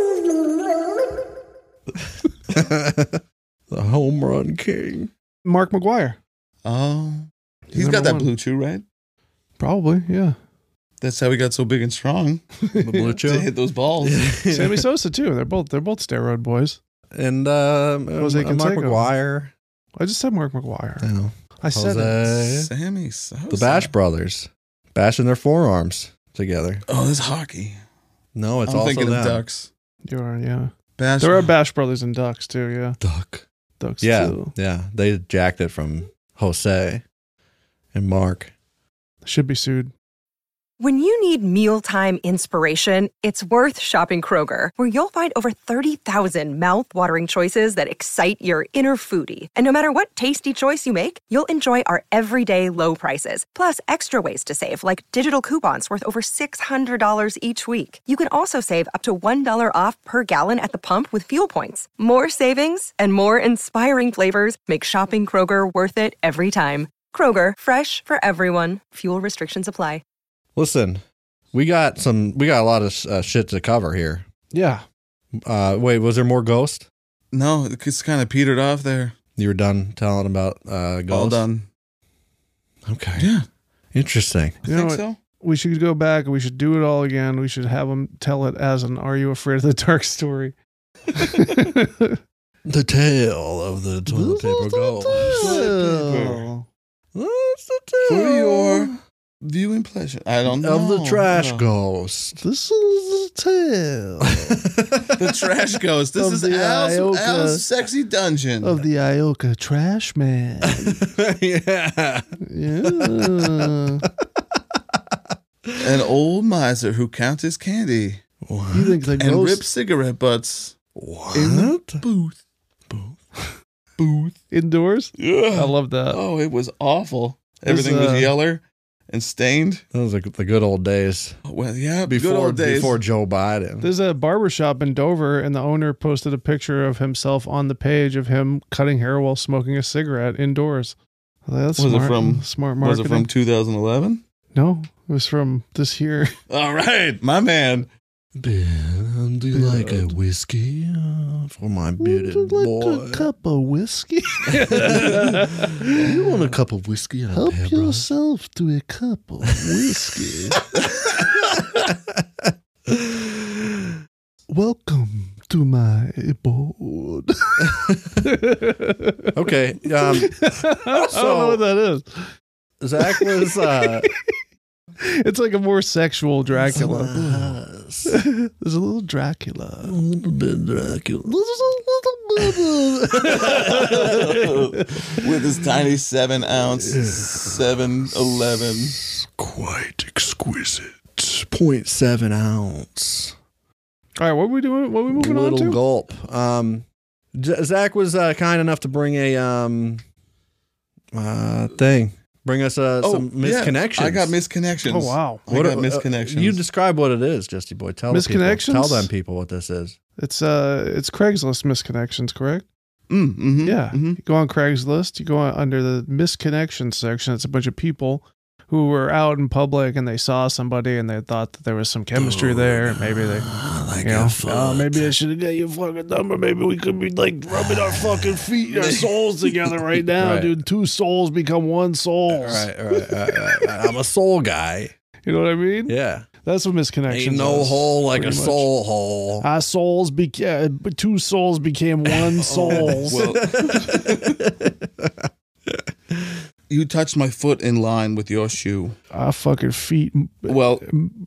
The home run king. Mark McGuire. Oh, he's Number got that 1. blue chew, right? Probably, yeah. That's how he got so big and strong The blue to chew. hit those balls. Sammy Sosa too. They're both steroid boys. And Jose Mark Canseco. McGuire. I just said Mark McGuire. You know, I said it. Jose. Sammy Sosa. The Bash brothers. Bashing their forearms together. Oh, this hockey. No, it's I'm also thinking them. of Ducks. Yeah. Bash. There are Bash Brothers and Ducks too, yeah. Duck. Ducks Yeah, too. yeah. They jacked it from Jose and Mark. Should be sued. When you need mealtime inspiration, it's worth shopping Kroger, where you'll find over 30,000 mouth-watering choices that excite your inner foodie. And no matter what tasty choice you make, you'll enjoy our everyday low prices, plus extra ways to save, like digital coupons worth over $600 each week. You can also save up to $1 off per gallon at the pump with fuel points. More savings and more inspiring flavors make shopping Kroger worth it every time. Kroger, fresh for everyone. Fuel restrictions apply. Listen, we got a lot of shit to cover here. Yeah. Wait, was there more Ghost? No, it's kind of petered off there. You were done telling about Ghost? All done. Okay. Yeah. Interesting. I You know think what? so. We should go back and we should do it all again. We should have them tell it as an Are You Afraid of the Dark story. The tale of the toilet paper ghost. That's the tale For your viewing pleasure. I don't know. of the trash No. ghost. This is the tale The trash ghost. This Of is the Ioka. Al's sexy dungeon. of the Ioka Trash Man. Yeah. Yeah. An old miser who counts his candy What? You think the and ghost rips cigarette butts What? in the booth. Booth. indoors? I Yeah. love that. Oh, it was awful. Everything was yeller and stained. That was like the good old days Well, yeah, good before old days. before Joe Biden. There's a barber shop in Dover, and the owner posted a picture of himself on the page of him cutting hair while smoking a cigarette indoors. That's Was it smart. from- smart Was marketing? it from 2011? No, it was from this year. All right, my man. Been Would you like a whiskey for my bearded boy? A cup of whiskey? You want a cup of whiskey and a Help hairbrush? yourself to a cup of whiskey. Welcome to my abode. Okay. I don't know what that is. Zach was It's like a more sexual Dracula. Yes. There's a little Dracula. A little bit Dracula. There's a little bit. With his tiny 7-ounce 7-Eleven. Quite exquisite. 0.7 ounce. All right, what are we doing? What are we moving on Little to? gulp. Zach was kind enough to bring a thing. Bring us some misconnections. I got misconnections. Oh, wow. I got misconnections. You describe what it is, Justy Boy. Tell the people. Misconnections? Tell them people what this is. It's Craigslist misconnections, correct? Mm-hmm, Yeah. Mm-hmm. You go on Craigslist, you go under the misconnections section. It's a bunch of people who were out in public and they saw somebody and they thought that there was some chemistry there. Maybe they, maybe I should have got your fucking number. Maybe we could be like rubbing our fucking feet, our souls together right now, Right. dude. Two souls become one soul. Right. I'm a soul guy. You know what I mean? Yeah. That's what misconnections Ain't no is, hole like a pretty much. soul hole. Our souls two souls became one soul. Well, you touched my foot in line with your shoe. Our fucking feet. Well,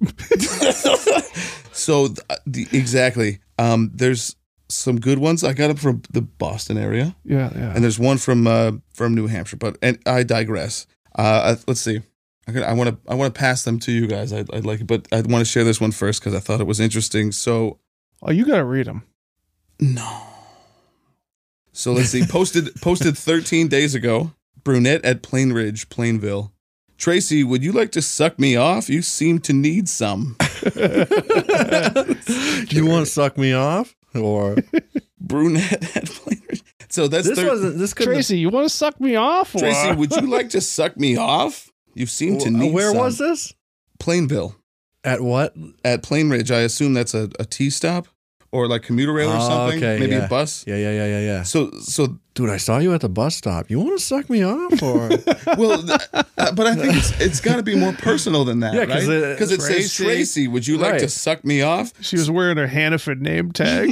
so exactly. There's some good ones. I got them from the Boston area, Yeah. and there's one from New Hampshire. And I digress. Let's see. I want to pass them to you guys. I'd like it, but I want to share this one first because I thought it was interesting. So Oh, you gotta read them. no. So let's see. Posted 13 days ago. Brunette at Plain Ridge, Plainville. Tracy, would you like to suck me off? You seem to need some. Do you want to suck me off? Or Brunette at Plain Ridge. So that's this couldn't Tracy, you want to suck me off? Or? Tracy, would you like to suck me off? You seem to need Where some. was this? Plainville. At what? At Plain Ridge. I assume that's a T stop or like commuter rail or something. Okay, Maybe yeah. a bus. Yeah. So Dude, I saw you at the bus stop. You want to suck me off? Or well, but I think it's got to be more personal than that, Yeah, right? 'cause Because it says, Tracy. Tracy, would you like to Right. suck me off? She was wearing her Hannaford name tag.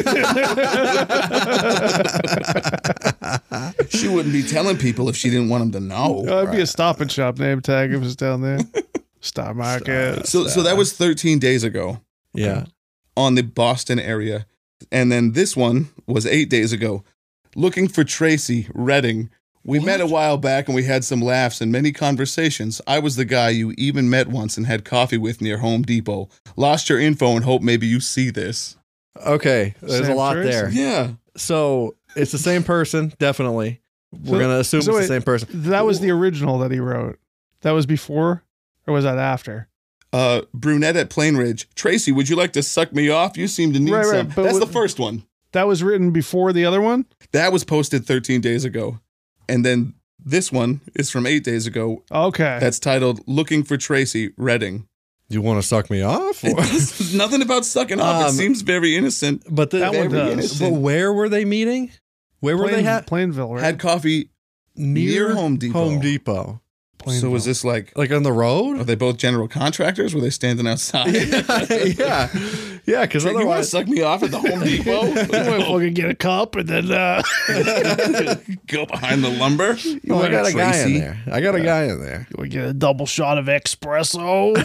She wouldn't be telling people if she didn't want them to know. It'd be a Stop and Shop name tag if it was down there. Star Market. So that was 13 days ago yeah. on the Boston area. And then this one was 8 days ago. Looking for Tracy, Reading. We met a while back and we had some laughs and many conversations. I was the guy you even met once and had coffee with near Home Depot. Lost your info and hope maybe you see this. Okay. There's a Same lot Tracy. there. Yeah. So it's the same person, definitely. We're gonna assume it's wait, the same person. That was the original that he wrote. That was before, or was that after? Brunette at Plain Ridge. Tracy, would you like to suck me off? You seem to need Right, some. but That's with- the first one. That was written before the other one? That was posted 13 days ago. And then this one is from 8 days ago. Okay. That's titled Looking for Tracy, Reading. You want to suck me off? Or? There's nothing about sucking off. It seems very innocent. But That one Very does. But innocent. where were they meeting? Where were they at? Plainville, right? Had coffee near Home Depot. Home Depot. So was this like Like on the are road? they both general contractors? Were they standing outside? yeah. Because You want to otherwise, suck me off at the Home Depot? You might fucking get a cup and then Go behind the lumber? oh, I got a guy in Tracy? there. I got a guy in there. we get a double shot of espresso.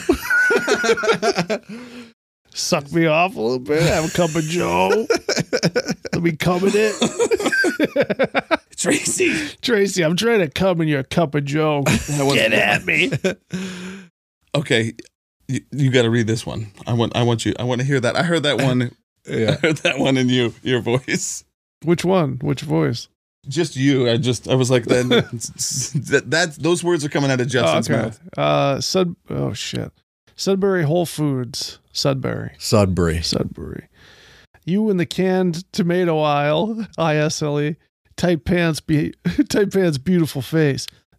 Suck me off a little bit. Have a cup of Joe. Let me come in it. Tracy, I'm trying to come in your cup of Joe. Get at me. Okay, you got to read this one. I want to hear that. I heard that one. I Yeah. heard that one in your voice. Which one? Which voice? Just you. I was like that. Those words are coming out of Justin's mouth. Oh shit. Sudbury Whole Foods. Sudbury. Sudbury. You in the canned tomato aisle, ISLE, tight pants, beautiful face.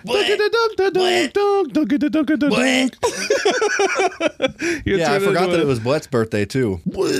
Yeah, I forgot that it was Blet's birthday too.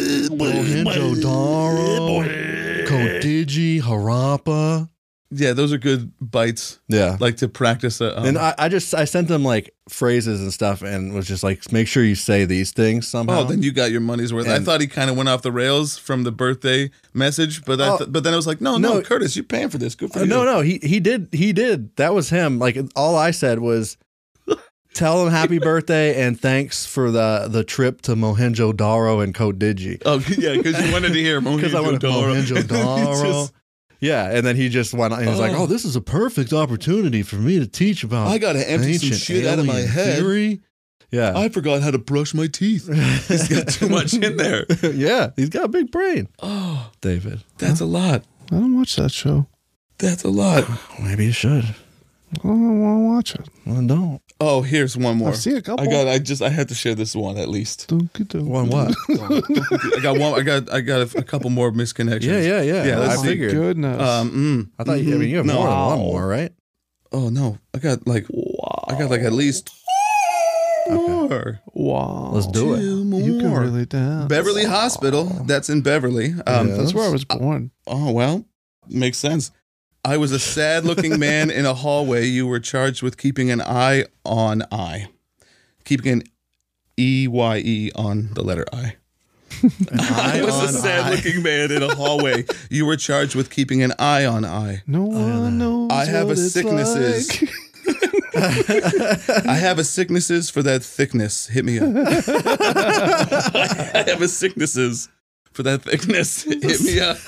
Mohenjo-daro, Kodiji, Harappa. Yeah, those are good bites. Yeah. Like to practice. And I sent them like phrases and stuff and was just like, make sure you say these things somehow. Oh, then you got your money's worth. I thought he kind of went off the rails from the birthday message, but but then I was like, no, Curtis, you're paying for this. Good for you. No, he did. That was him. Like all I said was, tell him happy birthday and thanks for the trip to Mohenjo-daro and Kodiji. Oh, yeah, because you wanted to hear Mohenjo-daro. Yeah, and then he just went and he was like, "Oh, this is a perfect opportunity for me to teach about I got to empty some shit out of my head. Theory." Yeah. I forgot how to brush my teeth. He's got too much in there. Yeah, he's got a big brain. Oh, David. That's a lot. I don't watch that show. That's a lot. Maybe you should. I don't want to watch it. Well, don't. Oh, here's one more. I've seen a couple. I had to share this one at least. One what? I got one. I got a couple more misconnections. Yeah. let's I see. figured. Goodness. I thought you. I mean, you have more than one more, right? Oh no, I got like at least more. Wow. Let's do it. Two more. You can really dance. Beverly Hospital. That's in Beverly. That's where I was born. Oh well, makes sense. I was a sad-looking man in a hallway. You were charged with keeping an eye on I. Keeping an EYE on the letter I. I was a sad-looking man in a hallway. You were charged with keeping an eye on I. No one knows. I have what a it's sicknesses. like. I have a sicknesses for that thickness. Hit me up. I have a sicknesses for that thickness. Hit me up.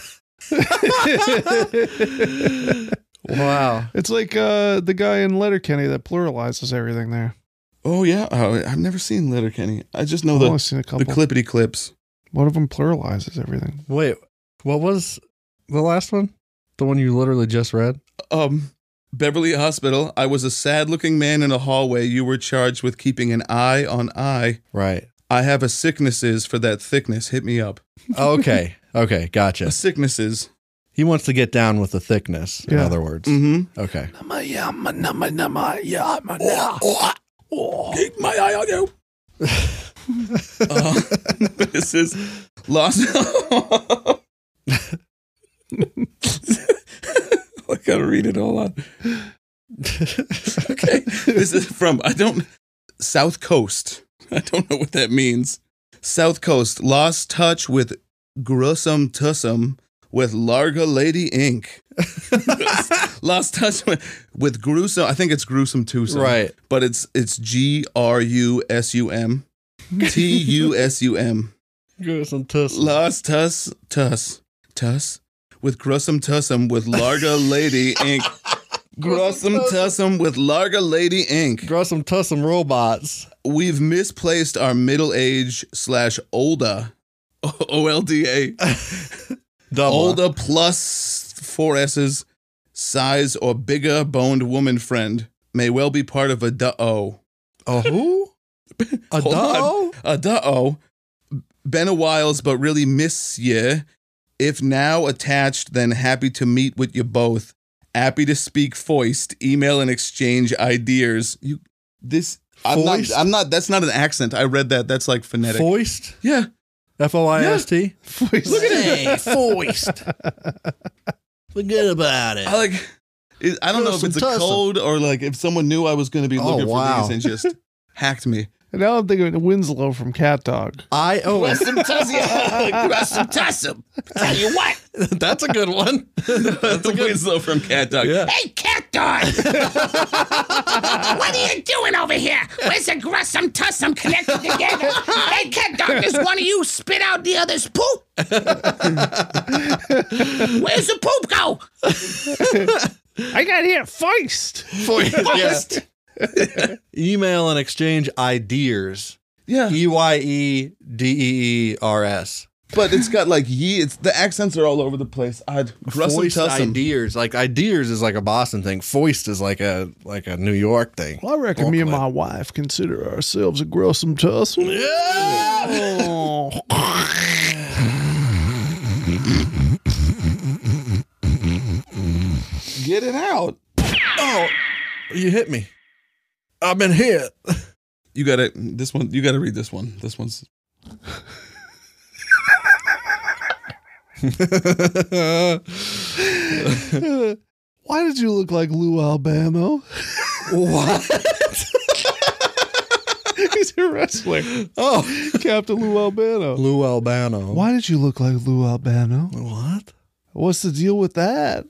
Wow. It's like the guy in Letterkenny that pluralizes everything there. Oh yeah, I've never seen Letterkenny. I just know I've the only seen a couple. clippity clips. One of them pluralizes everything. Wait, what was the last one? The one you literally just read? Beverly Hospital. I was a sad-looking man in a hallway. You were charged with keeping an eye on I. Right. I have a sicknesses for that thickness. Hit me up. Okay. Okay. Gotcha. A sicknesses. He wants to get down with the thickness, in Yeah. other words. Mm-hmm. Okay. Keep my eye on you. This is Lost. I gotta read it all out. Okay, this is from South Coast. I don't know what that means. South Coast lost touch with Gruesome Tussum with Larga Lady Inc. Lost touch with Gruesome. I think it's Gruesome Tussum, Right. But it's GRUSUM TUSUM. Gruesome tuss. Lost Tuss with Gruesome Tussum with Larga Lady Inc. Gruesome Tussum with Larga Lady Inc. Gruesome tussum robots. We've misplaced our middle age / older OLDA Double. older plus 4 S's size or bigger boned woman friend may well be part of a duo. A who? A Hold duo? on. A duo. Been a whiles, but really miss ye. If now attached, then happy to meet with you both. Happy to speak foist, email and exchange ideas. I'm not, that's not an accent. I read that. That's like phonetic. Foist? Yeah. F-O-I-S-T? Look at it. Foist. Forget about it. I don't know if it's a Tussum. code or like if someone knew I was going to be looking wow. for these and just hacked me. And now I'm thinking of Winslow from Cat Dog. Gruesome Tussum. Tell you what. That's a good one. That's a Winslow from Cat Dog. Yeah. Hey, Cat Dog! What are you doing over here? Where's the Gruesome Tussum connected together? Hey, Cat Dog, does one of you spit out the other's poop? Where's the poop go? I got here Feist. Foist. Email and exchange ideas. Yeah. EYEDEERS. But it's got like it's the accents are all over the place. Gruesome Foist Tussum. ideas. Like ideas is like a Boston thing. Foist is like a New York thing. Well, I reckon me and my wife consider ourselves a Gruesome Tussum. Oh. Get it out. Oh, You hit me. I've been hit. You gotta read this one. This one's Why did you look like Lou Albano? What? He's a wrestler. Oh, Captain Lou Albano. Lou Albano. Why did you look like Lou Albano? What? What's the deal with that?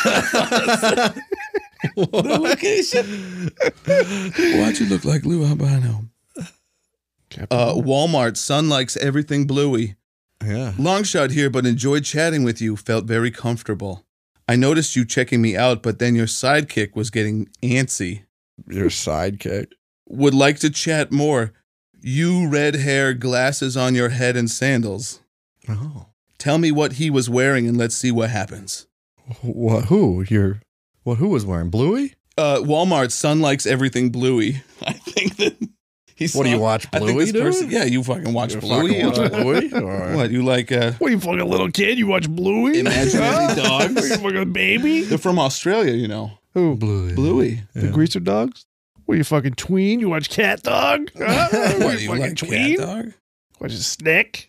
the location. Why'd you look like Lou Albano? Walmart. Son likes everything bluey. Yeah. Long shot here, but enjoyed chatting with you. Felt very comfortable. I noticed you checking me out, but then your sidekick was getting antsy. Your sidekick. Would like to chat more. You, red hair, glasses on your head, and sandals. Oh. Tell me what he was wearing and let's see what happens. What? Who? Who was wearing Bluey? Walmart. Son likes everything bluey. I think that he's. What do you watch, Bluey, dude? Yeah, you fucking watch You Bluey. fucking watch Bluey? Or- What, you like What are you fucking little kid? You watch Bluey? imaginary dogs? Are you fucking baby? They're from Australia, you know. Who? Bluey. Bluey. The greaser dogs? What are you fucking tween? You watch Cat Dog? Huh? What, you fucking like tween? cat dog? Watch a Snick?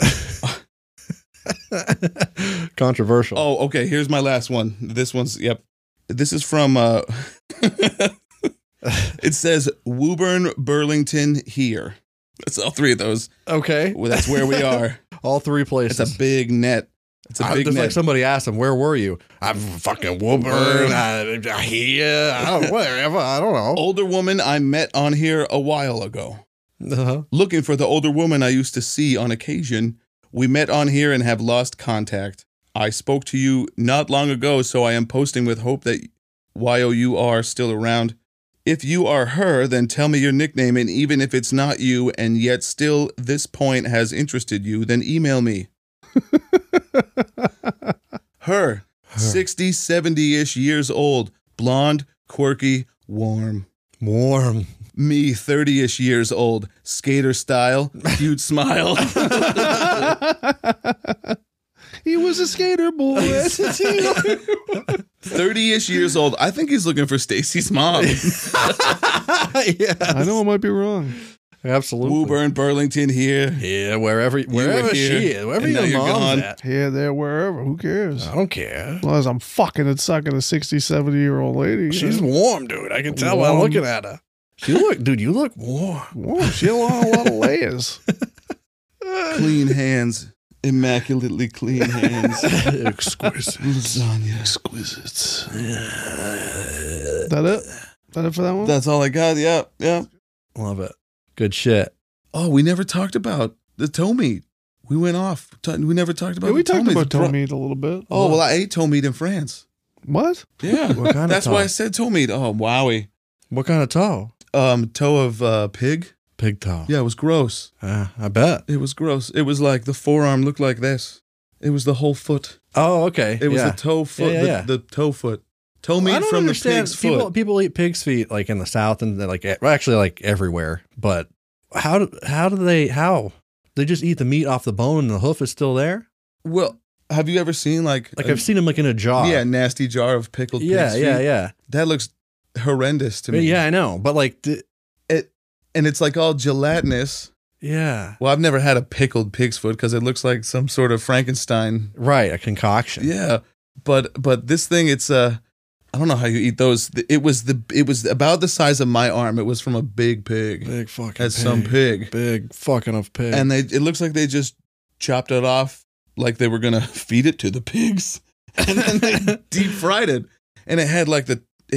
Controversial. Oh, okay. Here's my last one. This one's, yep. This is from, it says Woburn, Burlington, here. That's all three of those. Okay. Well, that's where we are. All three places. It's a big net. It's a big It's net. like somebody asked him, "Where were you?" I'm fucking Woburn. Here. I don't wherever. I don't know. Older woman I met on here a while ago. Uh-huh. Looking for the older woman I used to see on occasion. We met on here and have lost contact. I spoke to you not long ago, so I am posting with hope that you are still around. If you are her, then tell me your nickname, and even if it's not you and yet still this point has interested you, then email me. Her, 60, 70-ish years old, blonde, quirky, warm. Warm. Me, 30-ish years old, skater style, cute smile. He was a skater boy. 30-ish years old. I think he's looking for Stacy's mom. Yeah. I know I might be wrong. Absolutely. Woburn, Burlington, here. Yeah, wherever here, she is, wherever and now your you're mom's gone. at. Here, there, wherever. Who cares? I don't care. As long as I'm fucking and sucking a 60, 70-year-old lady. She's warm, dude. I can tell by Warm. looking at her. You look warm. Whoa, she had a lot of layers. Clean hands. Immaculately clean hands. Exquisite. Lasagna. Exquisite. That it? That it for that one? That's all I got. Yeah, yeah. Love it. Good shit. Oh, we never talked about the toe meat. We went off. We never talked about Yeah, we the toe talked meat. about toe meat a little bit. Oh, well, I ate toe meat in France. What? Yeah. What kind of That's toe? why I said toe meat. Oh, wowie. What kind of toe? Toe of pig. Pig toe. Yeah, it was gross. I bet. It was gross. It was like the forearm looked like this. It was the whole foot. Oh, okay. It was yeah. the toe foot. Yeah. The toe foot. Toe meat I don't from understand. the pig's foot. People eat pig's feet like in the South and they're like actually like everywhere. But how they just eat the meat off the bone and the hoof is still there? Well, have you ever seen like I've seen them like in a jar. yeah, nasty jar of pickled yeah, pig's yeah, feet? yeah. That looks horrendous to me. Yeah, I know. But like, And it's like all gelatinous. yeah, Well, I've never had a pickled pig's foot because it looks like some sort of Frankenstein. right, a concoction. Yeah, but this thing, it's I don't know how you eat those. It was about the size of my arm. It was from a big pig. Big fucking As pig. some pig. Big fucking of pig. And it looks like they just chopped it off like they were gonna feed it to the pigs, and then they deep fried it, and it had like the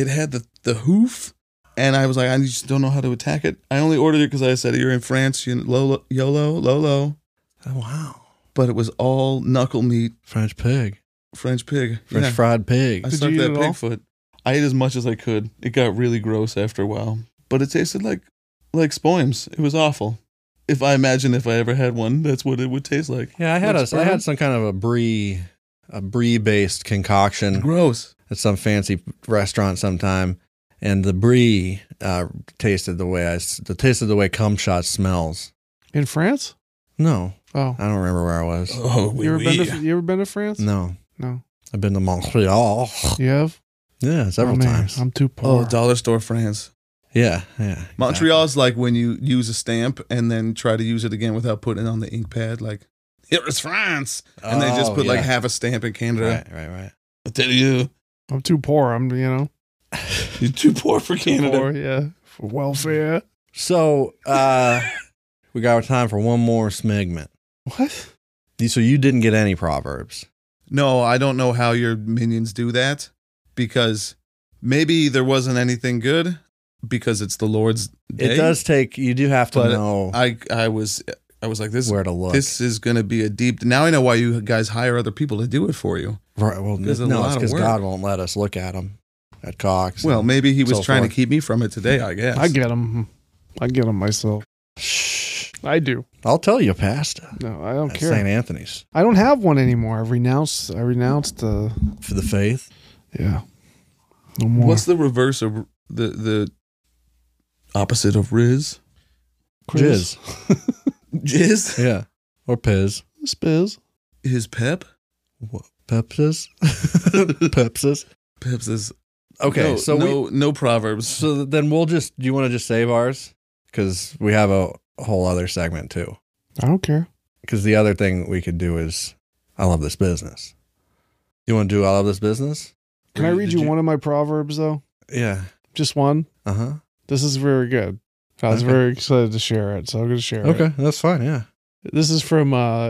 hoof, and I was like, I just don't know how to attack it. I only ordered it because I said you're in France, Lolo. oh, wow. But it was all knuckle meat, French pig. French pig, French Yeah. fried pig. I Did stuck you eat that it pig all? foot. I ate as much as I could. It got really gross after a while, but it tasted like spoils. It was awful. If I ever had one, that's what it would taste like. Yeah, I had Like I sperm? had some kind of a brie based concoction Gross. at some fancy restaurant sometime, and the brie tasted the way cum shot smells. In France? No, Oh. I don't remember where I was. Oh, You ever been to France? No, No. I've been to Montreal. You have? Yeah, several times. I'm too poor. Oh, dollar store France. Yeah, yeah. Montreal's like when you use a stamp and then try to use it again without putting it on the ink pad. Like, here is France. And they just put like half a stamp in Canada. Right. I tell you. I'm too poor. You're too poor for Canada. Poor, yeah. For welfare. So, we got time for one more smegment. What? So you didn't get any proverbs. No, I don't know how your minions do that because maybe there wasn't anything good because it's the Lord's day. It does take, you do have to But know I was like, this where to look. This is going to be a deep. Now I know why you guys hire other people to do it for you. Right. Well, There's a no, lot it's of because work. God won't let us look at them at Cox. Well, maybe he was so trying forth. to keep me from it today, I guess. I get them. I get them myself. Shh. I do. I'll tell you, Pastor. No, I don't At care. St. Anthony's. I don't have one anymore. I renounced the. For the faith. Yeah. No more. What's the reverse of the opposite of Riz? Jizz. Jizz? Yeah. Or Piz. Spiz? His pep? What? Pepsis? Pepsis. Peps is Okay, no proverbs. So then do you want to just save ours? Because we have a whole other segment too. I don't care. Because the other thing we could do is, I love this business. You want to do I love this business? Can I read you one of my proverbs though? Yeah. Just one. Uh-huh. This is very good. I was Okay. very excited to share it, so I'm going to share it. Okay, that's fine, yeah. This is from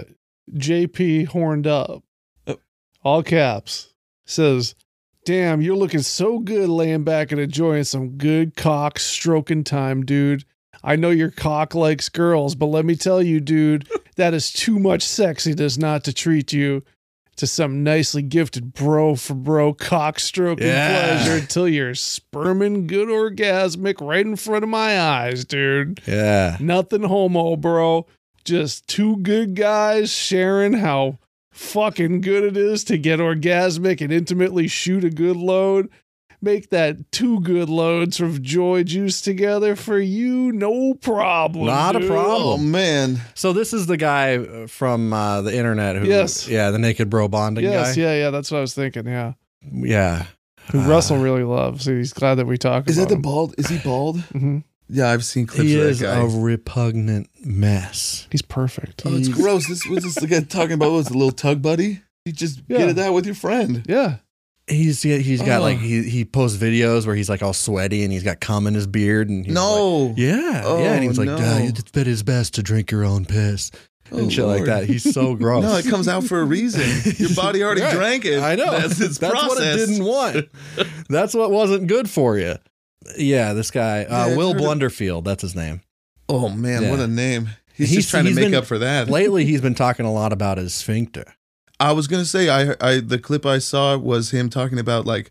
JP Horned Up. Oh. All caps. Says, damn, you're looking so good laying back and enjoying some good cock stroking time, dude. I know your cock likes girls, but let me tell you, dude, that is too much sexiness not to treat you to some nicely gifted bro for bro cock stroking Yeah. pleasure until you're sperming good orgasmic right in front of my eyes, dude. Yeah. Nothing homo, bro. Just two good guys sharing how fucking good it is to get orgasmic and intimately shoot a good load. Make that two good loads of joy juice together for you, no problem. Not a dude. problem. Oh, man. So this is the guy from the internet who, Yes. yeah, the naked bro bonding Yes, guy. yeah, that's what I was thinking, yeah. Yeah. Who Russell really loves. He's glad that we talk Is about that the him. bald? Is he bald? Mhm. Yeah, I've seen clips He of is that guy. a repugnant mess. He's perfect. Oh, it's gross. This was this guy talking about was a little tug buddy. You just Yeah. get it out with your friend. Yeah. He's got Oh. like he posts videos where he's like all sweaty and he's got cum in his beard and he's No. like, yeah, Oh, yeah, and he's like, no. it's been his best to drink your own piss and Oh, shit like Lord. that. He's so gross. No, it comes out for a reason. Your body already Right. drank it. I know. That's its That's what it process. didn't want. That's what wasn't good for you. Yeah, this guy, Yeah, I've Will heard of- Blunderfield, that's his name. Oh man, Yeah. what a name! He's just trying to he's make been- up for that. Lately, he's been talking a lot about his sphincter. I was gonna say, I the clip I saw was him talking about like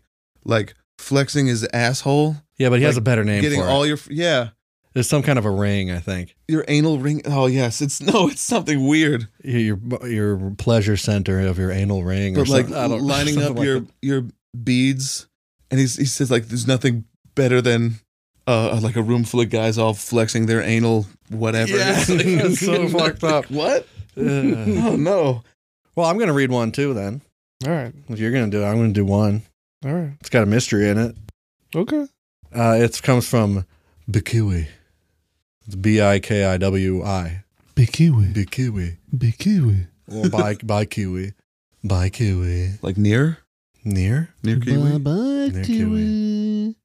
flexing his asshole, Yeah, but he has Like, a better name getting for all it. your There's some kind of a ring, I think. your anal ring. Oh yes, it's something weird. Your pleasure center of your anal ring, But or like something. I don't- lining something up like your that. your beads, and he says like there's nothing better than like a room full of guys all flexing their anal whatever. Yeah, It's like- it's so fucked up. What? Ugh. Oh no. Well, I'm gonna read one too. Then, All right. if you're gonna do it, I'm gonna do one. All right. It's got a mystery in it. Okay. It comes from Bikiwi. It's Bikiwi. Bikiwi. Bikiwi. Bikiwi. Well, by Kiwi. By Kiwi. Like near Near? Kiwi. Bye, Near Kiwi.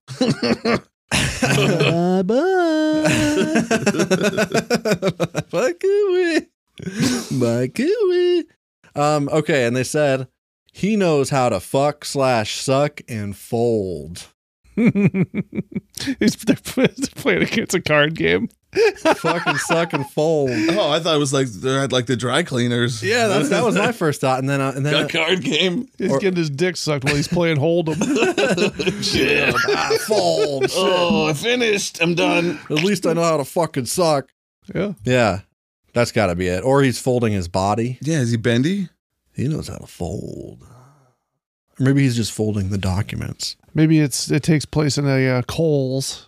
Bye, bye. By Kiwi. By Kiwi. Okay, and they said he knows how to fuck / suck and fold. They're playing against a card game. Fucking suck and fold. Oh, I thought it was like they had like the dry cleaners. Yeah, that was my first thought, and then a card game. He's getting his dick sucked while he's playing Hold'em. fold. Oh, I finished. I'm done. At least I know how to fucking suck. Yeah. Yeah, that's got to be it. Or he's folding his body. Yeah, is he bendy? He knows how to fold. Or maybe he's just folding the documents. Maybe it takes place in a Kohl's.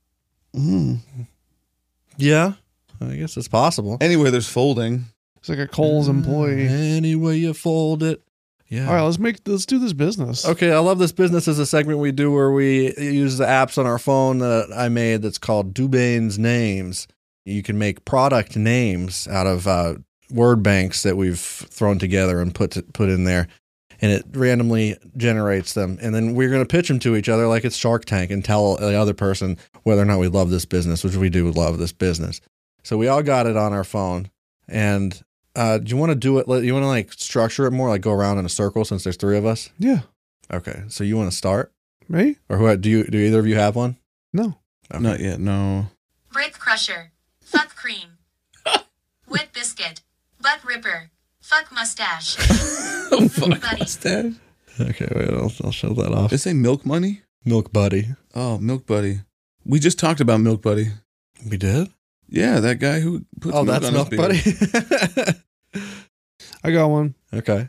Yeah, I guess it's possible. Anyway, there's folding. It's like a Kohl's employee. Any way you fold it, Yeah. All right, let's do this business. Okay, I love this business as a segment we do where we use the apps on our phone that I made that's called Dubane's Names. You can make product names out of word banks that we've thrown together and put in there, and it randomly generates them. And then we're going to pitch them to each other like it's Shark Tank and tell the other person whether or not we love this business, which we do love this business. So we all got it on our phone. And do you want to do it? You want to like structure it more, like go around in a circle since there's 3 of us? Yeah. Okay. So you want to start? Me? Or who? Do either of you have one? No. Okay. Not yet. No. Brick crusher. Fuck cream. Wet biscuit. Butt ripper. Fuck mustache. Fuck Buddy. mustache. Okay, wait, I'll show that off. Did it say Milk Money? Milk Buddy. Oh, Milk Buddy. We just talked about Milk Buddy. We did? Yeah, that guy who puts milk that's on Milk his beard. Buddy? I got one. Okay.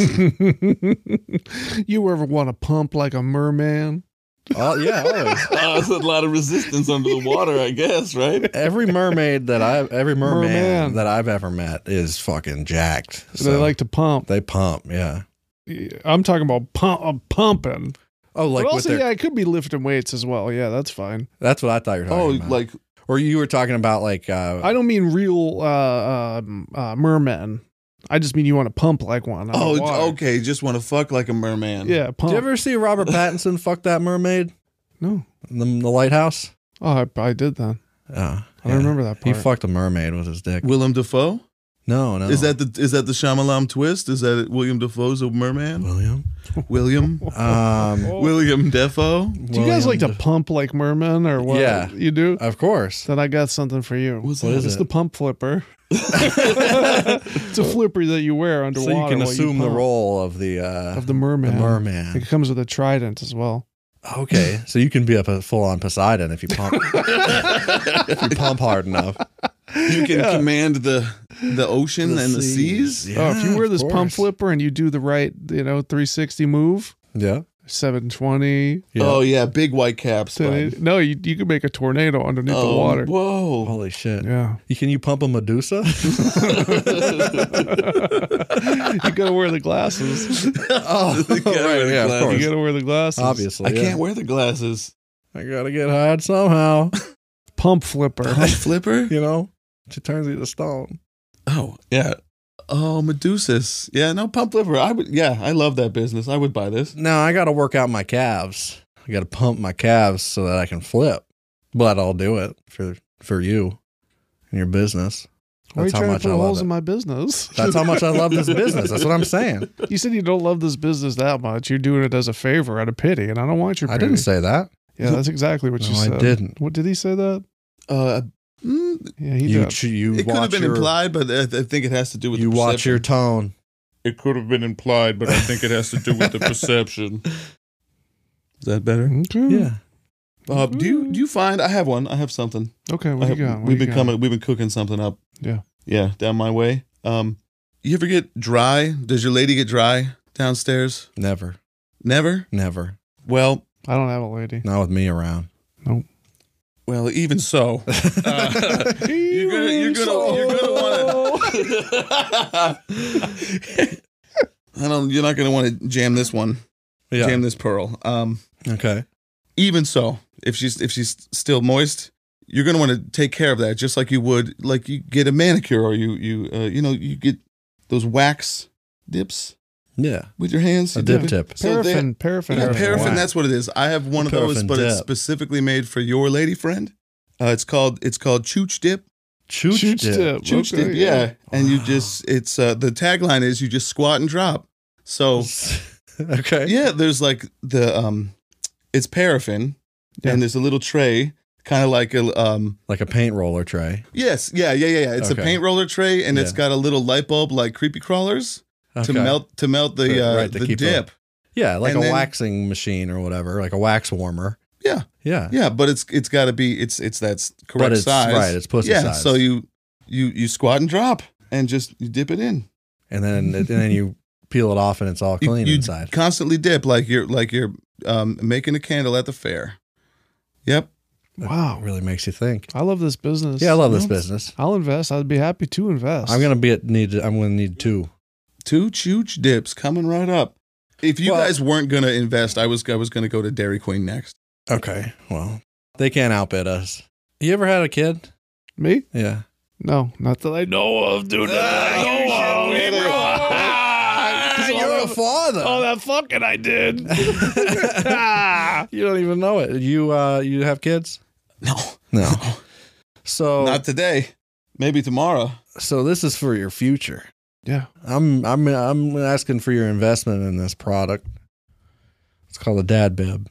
You ever want to pump like a merman? Oh, yeah, always. Oh, that's a lot of resistance under the water, I guess, right? Every merman that I've ever met is fucking jacked. They like to pump. They pump, yeah. I'm talking about pumping. Oh, like but with also, their, it could be lifting weights as well. Yeah, that's fine. that's what I thought you were talking about. like Or you were talking about like I don't mean real mermen. I just mean you want to pump like one. okay, just want to fuck like a merman. Yeah, did pump. you ever see Robert Pattinson fuck that mermaid No. in the lighthouse? Oh, I did that. Oh, I don't remember that He part. fucked a mermaid with his dick. Willem Dafoe? No. Is that the Shyamalan twist? Is that William Dafoe's a merman? William? William Defoe? Do you guys like to pump like mermen or what? Yeah. You do? Of course. Then I got something for you. What's What that? is It's it? the pump flipper. It's a flipper that you wear underwater. So you can while assume the pump. role of the merman. The merman. It comes with a trident as well. Okay, so you can be a full-on Poseidon if you pump. If you pump hard enough. You can command the ocean and the seas? Yeah, if you wear of this pump course. flipper and you do the right, 360 move, Yeah. 720. Yeah. Oh, yeah, big white caps. bud. 1080. No, you can make a tornado underneath the water. Whoa. Holy shit. Yeah. Can you pump a Medusa? You gotta wear the glasses. Oh, You gotta wear the yeah, of glasses. You course. gotta wear the glasses. Obviously. I yeah. can't wear the glasses. I gotta get hard somehow. Pump flipper. Pump flipper? You know? She turns you to stone. Oh, yeah. Oh, Medusas. Yeah, no, pump flipper. I love that business. I would buy this. No, I gotta work out my calves. I gotta pump my calves so that I can flip. But I'll do it for you and your business. Why are you That's how trying to much put I love holes it. in my business? That's how much I love this business. That's what I'm saying. You said you don't love this business that much. You're doing it as a favor, out of pity, and I don't want your I pity. didn't say that. Yeah, that's exactly what you No, I said. didn't. What did he say that? Yeah, he You did. you It could have watch been your implied, but I think it has to do with you the watch your perception. tone. It could have been implied, but I think it has to do with the perception. Is that better? Okay. Yeah. Do you find I have one? I have something. Okay, what do you got? What We've do you been got? We've been cooking something up. Yeah. Yeah, down my way. You ever get dry? Does your lady get dry downstairs? Never. Never. Well, I don't have a lady. Not with me around. Nope. well, even so, you're gonna want to. You're not gonna want to jam this one. Yeah. Jam this pearl. Okay. Even so, if she's still moist, you're gonna want to take care of that, just like you would, like you get a manicure or you get those wax dips Yeah. with your hands. A You dip it. tip. So Paraffin. Yeah, paraffin. wax. That's what it is. I have one of those, Paraffin but it's dip. specifically made for your lady friend. It's called Chooch Dip. Chooch dip. Chooch Okay, Dip. Yeah, and you just the tagline is you just squat and drop. So Okay. yeah, there's like the it's paraffin, Yeah. and there's a little tray, kind of like a Like a paint roller tray. yes, yeah. It's Okay. a paint roller tray, and it's Yeah. got a little light bulb like creepy crawlers to Okay. melt the Right, to the keep dip. Yeah, like And a then- waxing machine or whatever, like a wax warmer. Yeah. Yeah. Yeah, but it's got to be it's that correct it's- size. right, it's pussy yeah, size. so you squat and drop and just you dip it in. And then you peel it off and it's all clean you inside. constantly dip like you're making a candle at the fair. Yep. Wow. It really makes you think. I love this business. Yeah, I love this business. I'll invest. I'd be happy to invest. I'm gonna need two. 2 chooch dips coming right up. If you guys weren't going to invest, I was going to go to Dairy Queen next. Okay, well, they can't outbid us. You ever had a kid? Me? Yeah. No, not that I know of, dude. You're a father. Oh, that fucking I did. You don't even know it. You have kids? No. So Not today. Maybe tomorrow. So this is for your future. Yeah. I'm asking for your investment in this product. It's called a dad bib.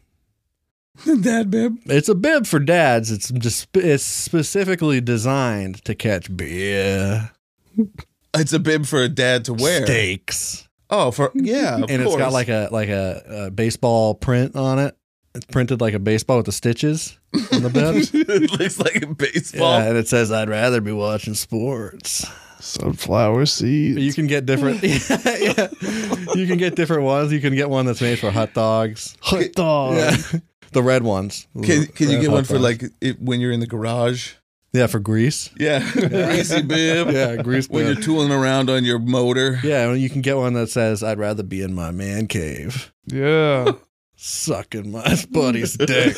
Dad bib. It's a bib for dads. It's specifically designed to catch beer, It's a bib for a dad to wear. steaks, Oh, yeah, of and course. it's got like a baseball print on it. It's printed like a baseball with the stitches on the bib. It looks like a baseball. Yeah, and it says, "I'd rather be watching sports." Sunflower seeds. You can get different. Yeah. You can get different ones. You can get one that's made for hot dogs. Hot dog. Yeah. The red ones. Can you Red get hot one for dogs. like when you're in the garage? Yeah, for grease. Yeah, greasy bib. Yeah, grease When bib. you're tooling around on your motor. Yeah, and you can get one that says, "I'd rather be in my man cave, Yeah. sucking my buddy's dick."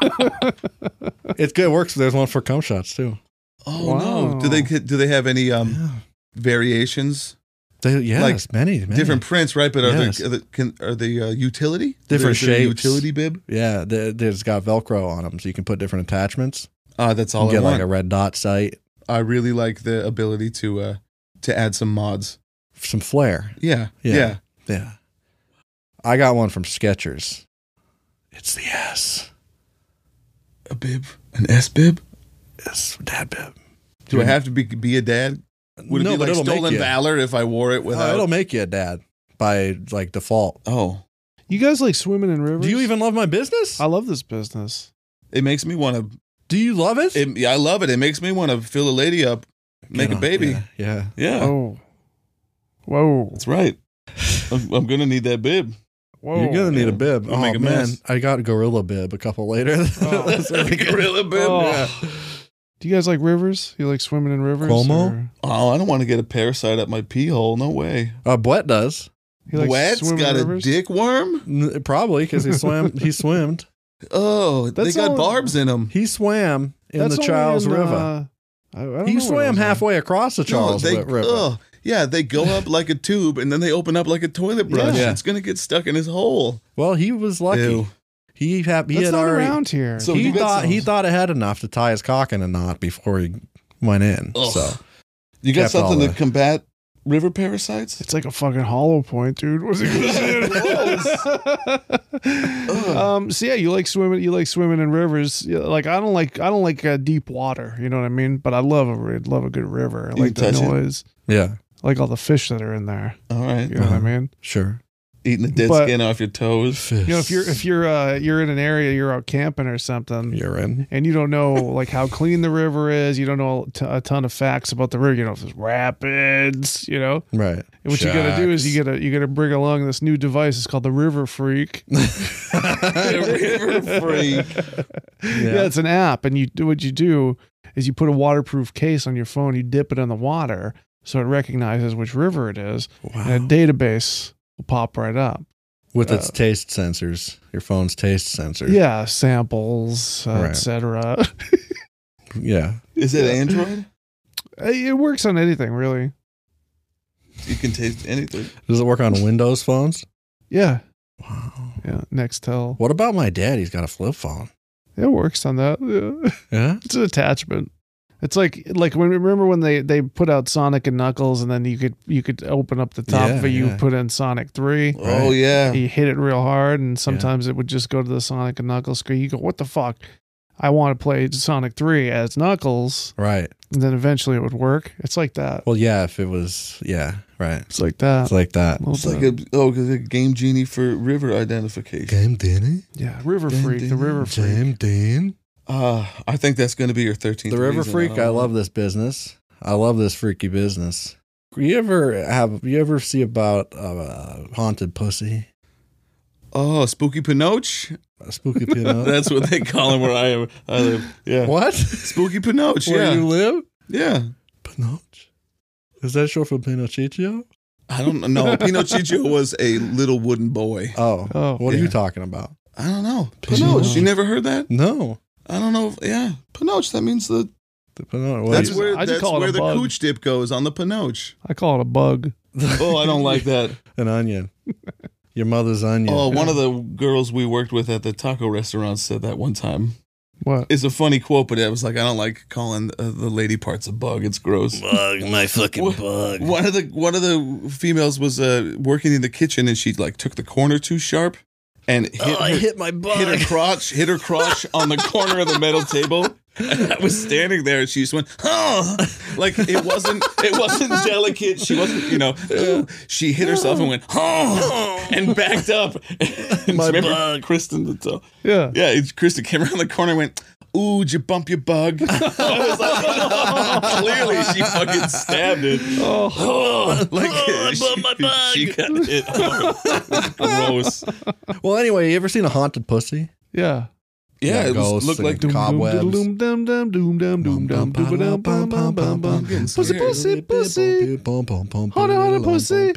It's good. It works. There's one for cum shots too. Oh Wow. no! Do they have any variations? Yes, Like, many Different prints, right? But Yes. are they utility? Different Is there a shapes. utility bib. Yeah, there's got Velcro on them, so you can put different attachments. That's You all can I get want. like a red dot sight, I really like the ability to add some mods. some flair. Yeah. Yeah. Yeah, I got one from Skechers. It's the S. A bib, an S bib. It's dad bib. Do I have to be a dad? Would it No, be but like it'll make stolen you. valor if I wore it without? It'll make you a dad by like default. Oh, You guys like swimming in rivers? Do you even love my business? I love this business. it makes me want to. Do you love it? Yeah, I love it. It makes me want to fill a lady up, make Get a on- baby. Yeah. Yeah. Yeah, Oh. Whoa. that's right. I'm gonna need that bib. Whoa. You're gonna need a bib. We'll Oh make a man, mess. I got a gorilla bib a couple later. That's really good. Gorilla bib. Oh. Yeah. Do you guys like rivers? You like swimming in rivers? Cuomo? or- Oh, I don't want to get a parasite up my pee hole. No way. Bwet does You like Wet's swimming got in a rivers? dick worm. Probably because he swam. He swimmed. Oh, That's they got all- barbs in them. He swam in That's the only Charles in, River. I don't He know what it swam was halfway across the Charles River. Yeah, they go up like a tube and then they open up like a toilet brush. Yeah. It's gonna get stuck in his hole. Well, he was lucky. Ew. He had That's not already. around here. So he you got thought some- he thought it had enough to tie his cock in a knot before he went in. Ugh. So You got Kept all something to the- combat river parasites? It's like a fucking hollow point, dude. What's it gonna say? So yeah, you like swimming. You like swimming in rivers. Yeah, like I don't like deep water. You know what I mean? But I love a good river. I You like the can touch it? noise. yeah, I like all the fish that are in there. All right. You know what I mean? sure. Eating the dead But- skin off your toes. You know, if you're in an area, you're out camping or something, You're in. and you don't know like how clean the river is. You don't know a ton of facts about the river. You know, if there's rapids. You know, Right. and what you gotta do is Sharks. you gotta bring along this new device. It's called the River Freak. River freak. Yeah, it's an app, and what you do is you put a waterproof case on your phone. You dip it in the water, so it recognizes which river it is, and a database will pop right up. With its taste sensors, your phone's taste sensor. Yeah, samples, Right. etc. Yeah. Is it Android? It works on anything, really. You can taste anything. Does it work on Windows phones? Yeah, Wow. yeah. Nextel. What about my dad? He's got a flip phone. It works on that. Yeah. Yeah. It's an attachment. It's like remember when they put out Sonic and Knuckles, and then you could open up the top Yeah, of it. You yeah. put in Sonic 3. Oh yeah. You hit it real hard, and sometimes it would just go to the Sonic and Knuckles screen. You go, what the fuck? I want to play Sonic 3 as Knuckles, Right. and then eventually it would work. It's like that. Well, yeah. If it was, yeah. Right. It's like that. It's like that. Little It's like bit. because a Game Genie for river identification. Game Danny. Yeah, River Freak. The River Freak. Game Dean. I think that's going to be your 13th. The River reason. Freak. don't I know. love this business. I love this freaky business. You ever see about haunted pussy? Oh, Spooky Pinoche. A spooky pinot? That's what they call him where I live. Yeah. What? Spooky Pinoche. Where Yeah. you live? Yeah. Pinoche. Is that short for Pinocchio? I don't know. Pinocchio was a little wooden boy. Oh, what are yeah. you talking about? I don't know. Pinoche. You never heard that? No. I don't know. Yeah. Pinoche. That means the. That's where I just call it a the bug. cooch dip goes on the Pinoche. I call it a bug. Oh, I don't like that. An onion. Your mother's onion. Oh, one of the girls we worked with at the taco restaurant said that one time. What? It's a funny quote, but it was like, I don't like calling the lady parts a bug. It's gross. Bug, my fucking bug. One of the females was working in the kitchen, and she like took the corner too sharp and hit my bug. hit her crotch on the corner of the metal table. And I was standing there, and she just went, oh, like it wasn't delicate. She wasn't, she hit herself and went, oh, and backed up. And My remember bug. Kristen, Yeah. Kristen came around the corner and went, ooh, did you bump your bug? I was like, oh, clearly she fucking stabbed it. I bumped my bug. She got hit hard. Gross. Well, anyway, you ever seen a haunted pussy? Yeah. Yeah, it ghosts looked like and cobwebs. Doom dum dum doom dum doom dum doom dum bum bum bum bum. Pussy pussy pussy. Haunted pussy.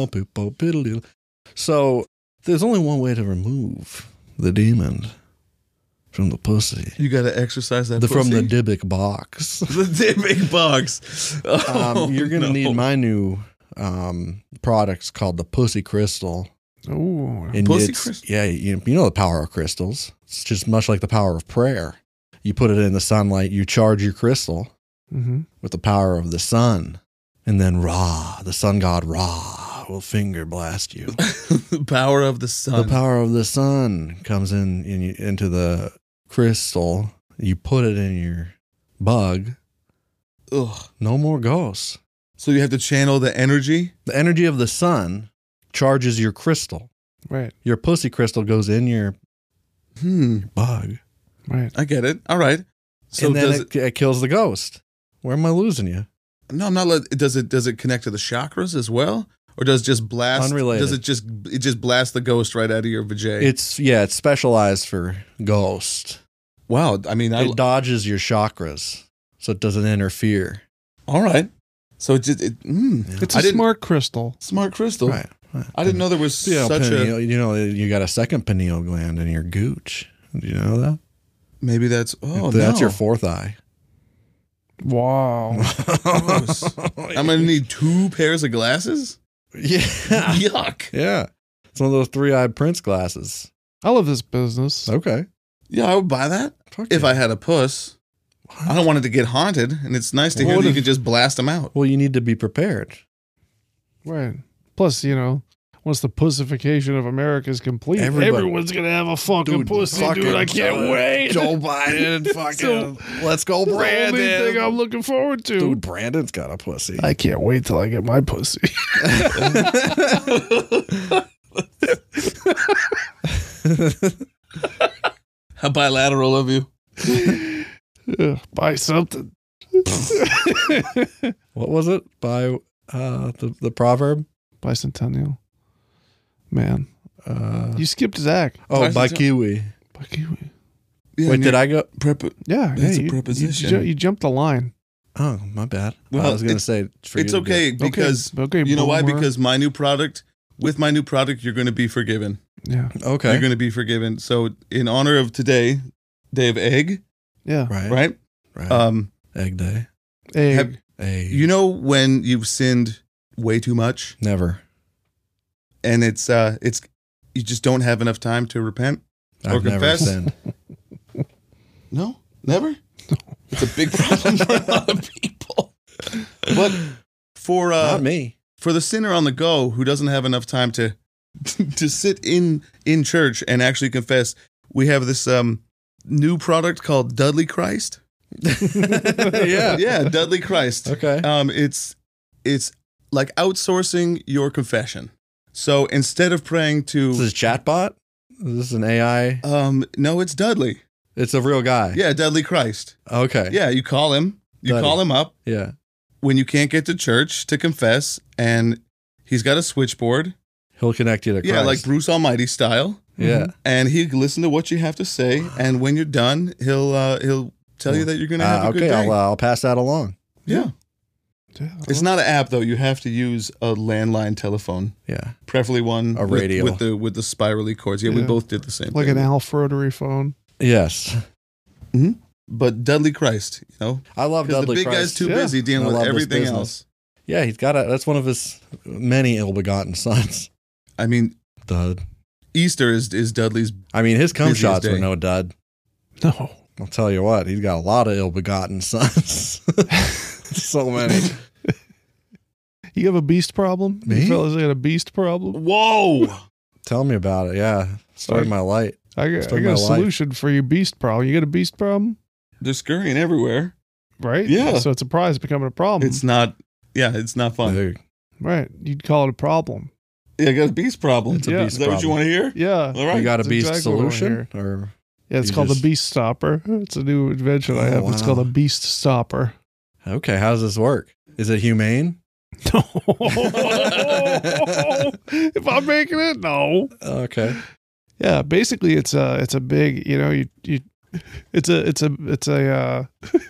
So there's only one way to remove the demon from the pussy. You got to exercise that From the pussy. Dybbuk box. The Dybbuk box. Oh, You're going to no. need my new products called the Pussy Crystal. Ooh. And Pussy it's- crystal? Yeah, you know the power of crystals. It's just much like the power of prayer. You put it in the sunlight, you charge your crystal Mm-hmm. with the power of the sun. And then Ra, the sun god Ra, will finger blast you. The power of the sun. The power of the sun comes into the crystal. You put it in your bug. Ugh. No more ghosts. So you have to channel the energy? The energy of the sun charges your crystal. Right. Your pussy crystal goes in your bug. Right. I get it. All right. So And then does it kills the ghost. Where am I losing you? No, I'm not. Does it connect to the chakras as well, or does it just blast? Unrelated. Does it just blast the ghost right out of your vajay? It's specialized for ghost. Wow. I mean, It dodges your chakras, so it doesn't interfere. all right. So it's It's I a didn't- smart crystal. smart crystal. Right. I didn't know there was You know, such pineal, a. you got a second pineal gland in your gooch. Do you know that? Maybe that's. Oh, That's no. your fourth eye. Wow. Gross. I'm gonna need 2 pairs of glasses. Yeah. Yuck. Yeah. It's one of those 3-eyed Prince glasses. I love this business. Okay. Yeah, I would buy that Fuck if yeah. I had a puss. I don't want it to get haunted, and it's nice to hear What that you if- can just blast them out. Well, you need to be prepared. Right. Plus, once the pussification of America is complete, Everybody- everyone's going to have a fucking pussy, dude. I can't wait. Joe Biden, fucking, let's go, That's the only Brandon. thing I'm looking forward to. Dude, Brandon's got a pussy. I can't wait till I get my pussy. How bilateral of you. Buy something. What was it? By the proverb? Bicentennial. Man. You skipped Zach. Oh, by Bicentennial. Kiwi. By Kiwi. Yeah, Wait, and did you're- I go? Yeah. That's a you, preposition. You jumped the line. Oh, my bad. Well, I was going to it's- say for It's you to do okay it. because Okay, you know why? boomer. Because with my new product, you're going to be forgiven. Yeah. Okay. You're going to be forgiven. So, in honor of today, day of egg, Yeah. Right. right? Egg day. Egg. Egg. You know when you've sinned way too much, Never. and it's you just don't have enough time to repent or I've never confess. sinned. No, never. It's a big problem for a lot of people. But for Not me. for the sinner on the go who doesn't have enough time to to sit in church and actually confess, we have this new product called Dudley Christ. Yeah. Yeah, Dudley Christ. Okay. It's like outsourcing your confession. So instead of praying This to is chatbot? Is this an AI? no, it's Dudley. It's a real guy. Yeah, Dudley Christ. Okay. Yeah, you call him. You Dudley. call him up Yeah. when you can't get to church to confess, and he's got a switchboard. He'll connect you to Christ. Yeah, like Bruce Almighty style. Yeah. And he'll listen to what you have to say, and when you're done, he'll tell you that you're gonna have a good okay, day. I'll pass that along. Yeah. It's not an app though. You have to use a landline telephone, Yeah. preferably one A radio. with the spirally cords. Yeah, we Yeah. both did the same Like thing. an Alf rotary phone. Yes. But Dudley Christ, you know, I love because the Dudley big Christ. guy's too Yeah. busy dealing I with love this everything business. else. Yeah, that's one of his many ill-begotten sons. I mean, Dud. Easter is Dudley's. I mean, his cum Busiest shots were day. no dud. No. I'll tell you what, he's got a lot of ill-begotten sons. So many. You have a beast problem? Me? You fellas got a beast problem? Whoa! Tell me about it. Yeah. Starting my light. I got Start a my life. solution for your beast problem. You got a beast problem? They're scurrying everywhere. Right? Yeah. So it's a prize becoming a problem. It's not. Yeah, it's not fun. Dude, Right. You'd call it a problem. Yeah, I got a beast problem. It's a Yeah. beast Is that what you problem. want to hear? Yeah. All right. You got a That's beast exactly what I solution? Or Yeah, it's You called just- the Beast Stopper. It's a new invention I Oh, have. It's called wow. a Beast Stopper. okay, how does this work? Is it humane? No. If I'm making it, no. Okay. Yeah, basically it's a big, you know, you it's a it's a it's a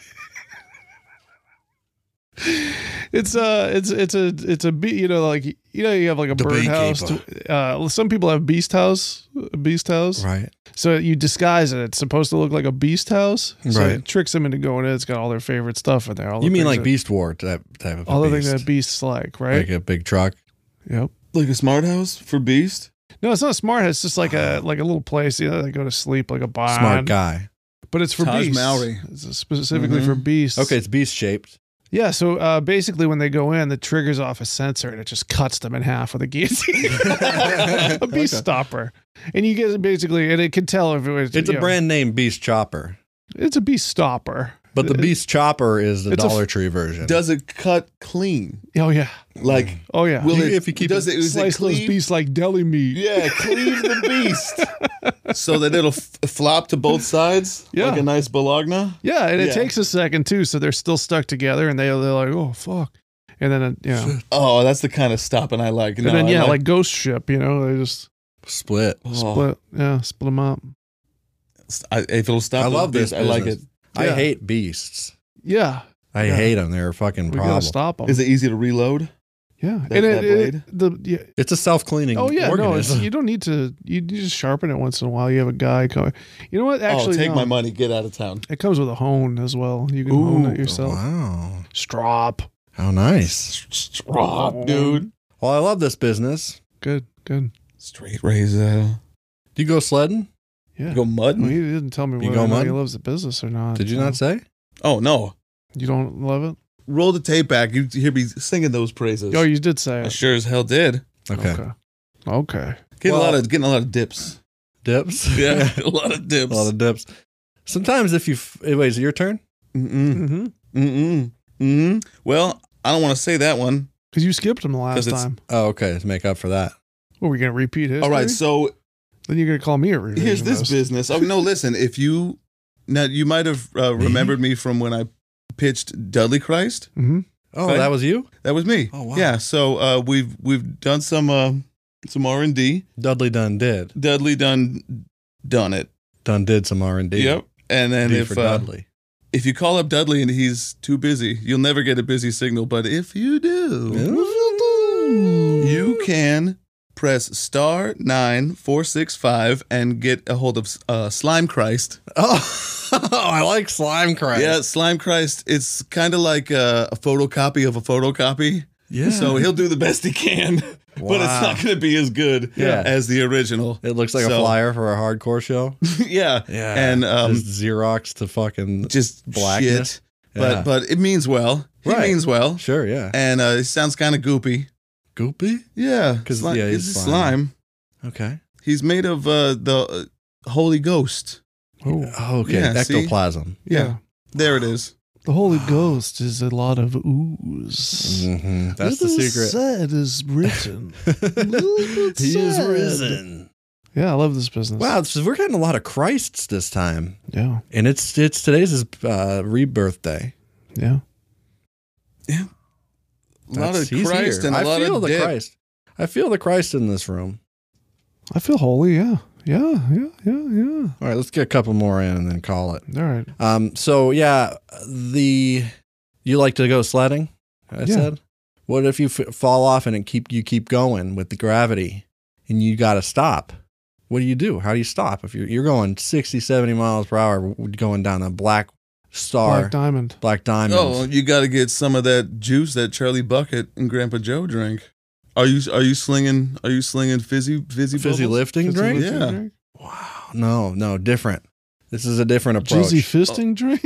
it's a bee, you know, like you know you have like a The birdhouse. beekeeper. Some people have a beast house. Right. So you disguise it. It's supposed to look like a beast house. So Right. it tricks them into going in. It's got all their favorite stuff in there. All the You mean things like that- Beast War type of all the beast. things that beasts like, right? Like a big truck. Yep. Like a smart house for beast. No, it's not smart. It's just like a little place. You know, they go to sleep like a barn. Smart guy. But it's for Taj beasts. Mowry. It's specifically for beasts. Okay, it's beast shaped. Yeah. So basically, when they go in, the triggers off a sensor and it just cuts them in half with a guillotine. A beast stopper. And you get basically, and it can tell if it was. It's you a know, brand name Beast Chopper. It's a beast stopper. But the Beast Chopper is the It's a- Dollar Tree version. Does it cut clean? Oh yeah. Like, Oh yeah. will it? If you keep does it- it? Is it Slice those cleave? beasts like deli meat. Yeah, cleave the beast so that it'll flop to both sides. Yeah. Like a nice bologna. Yeah, and it Yeah. takes a second too, so they're still stuck together, and they're like, oh fuck, and then you know, Oh, that's the kind of stopping I like. and then like Ghost Ship, you know, they just Split. split them up. if it'll stop, I those love this beasts, I like it. business. I Yeah. hate beasts. Yeah, I Yeah. hate them. They're a fucking we problem. gotta stop them. Is it easy to reload? Yeah, that- and that yeah. It's a self-cleaning Oh yeah, no, organism. you don't need to. You just sharpen it once in a while. You have a guy coming. You know what? Actually, take no. my money, get out of town. It comes with a hone as well. You can hone it yourself. Wow. Strop. How nice. Strop, dude. Well, I love this business. Good. Straight razor. Do you go sledding? Yeah. Go mudding? Well, he didn't tell me You whether go or not he mud? loves the business or not. Did you so- not say? Oh, no. You don't love it? Roll the tape back. You hear me singing those praises. Oh, you did say I it. sure as hell did. Okay. Okay. Getting Well- getting a lot of dips. Dips? Yeah, a lot of dips. A lot of dips. Sometimes if you... Wait, is it your turn? Mm-mm. Mm-hmm. Well, I don't want to say that one. Because you skipped him the last 'Cause it's- time. Oh, okay. To make up for that. What, are we going to repeat history? All right, so Then you're going to call me a revisionist. here's this business. Oh, no, listen. If you... Now, you might have remembered me from when I pitched Dudley Christ. Mm-hmm. Oh, Right. that was you? That was me. Oh, wow. Yeah, so we've done some R&D. Dudley Dunn did. Dudley done it. Dunn did some R&D. Yep. And then D for Dudley. if you call up Dudley and he's too busy, you'll never get a busy signal. But if you do, you can press *9465 and get a hold of Slime Christ. Oh, I like Slime Christ. Yeah, Slime Christ. It's kind of like a photocopy of a photocopy. Yeah. So he'll do the best he can, but it's Wow. not going to be as good Yeah. as the original. It looks like a So- flyer for a hardcore show. Yeah. Yeah. And just Xerox to fucking just blackness. shit. Yeah. But it means well. He Right. means well. Sure, yeah. And it sounds kind of goopy. Goopy? Yeah. 'Cause, Slime, yeah, it's he's slime. Okay. He's made of the Holy Ghost. Oh, Oh, okay. Yeah, see? Ectoplasm. Yeah. There it is. The Holy Ghost is a lot of ooze. Mm-hmm. That's the Little secret. Sad is written. He is sad. risen. Yeah, I love this business. Wow, so we're getting a lot of Christs this time. Yeah. And it's today's his rebirth day. Yeah. Yeah. A lot of He's Christ here. and a lot feel of the dip. Christ. I feel the Christ in this room. I feel holy. Yeah. Yeah. All right, let's get a couple more in and then call it. All right. So yeah, you like to go sledding? I said? What if you fall off and you keep going with the gravity and you got to stop? What do? How do you stop? If you're going 60, 70 miles per hour going down a black diamond. Oh, you got to get some of that juice that Charlie Bucket and Grandpa Joe drink. Are you slinging fizzy lifting drink? Yeah. Drink? Wow. No, different. This is a different approach. Jizzy fisting drink?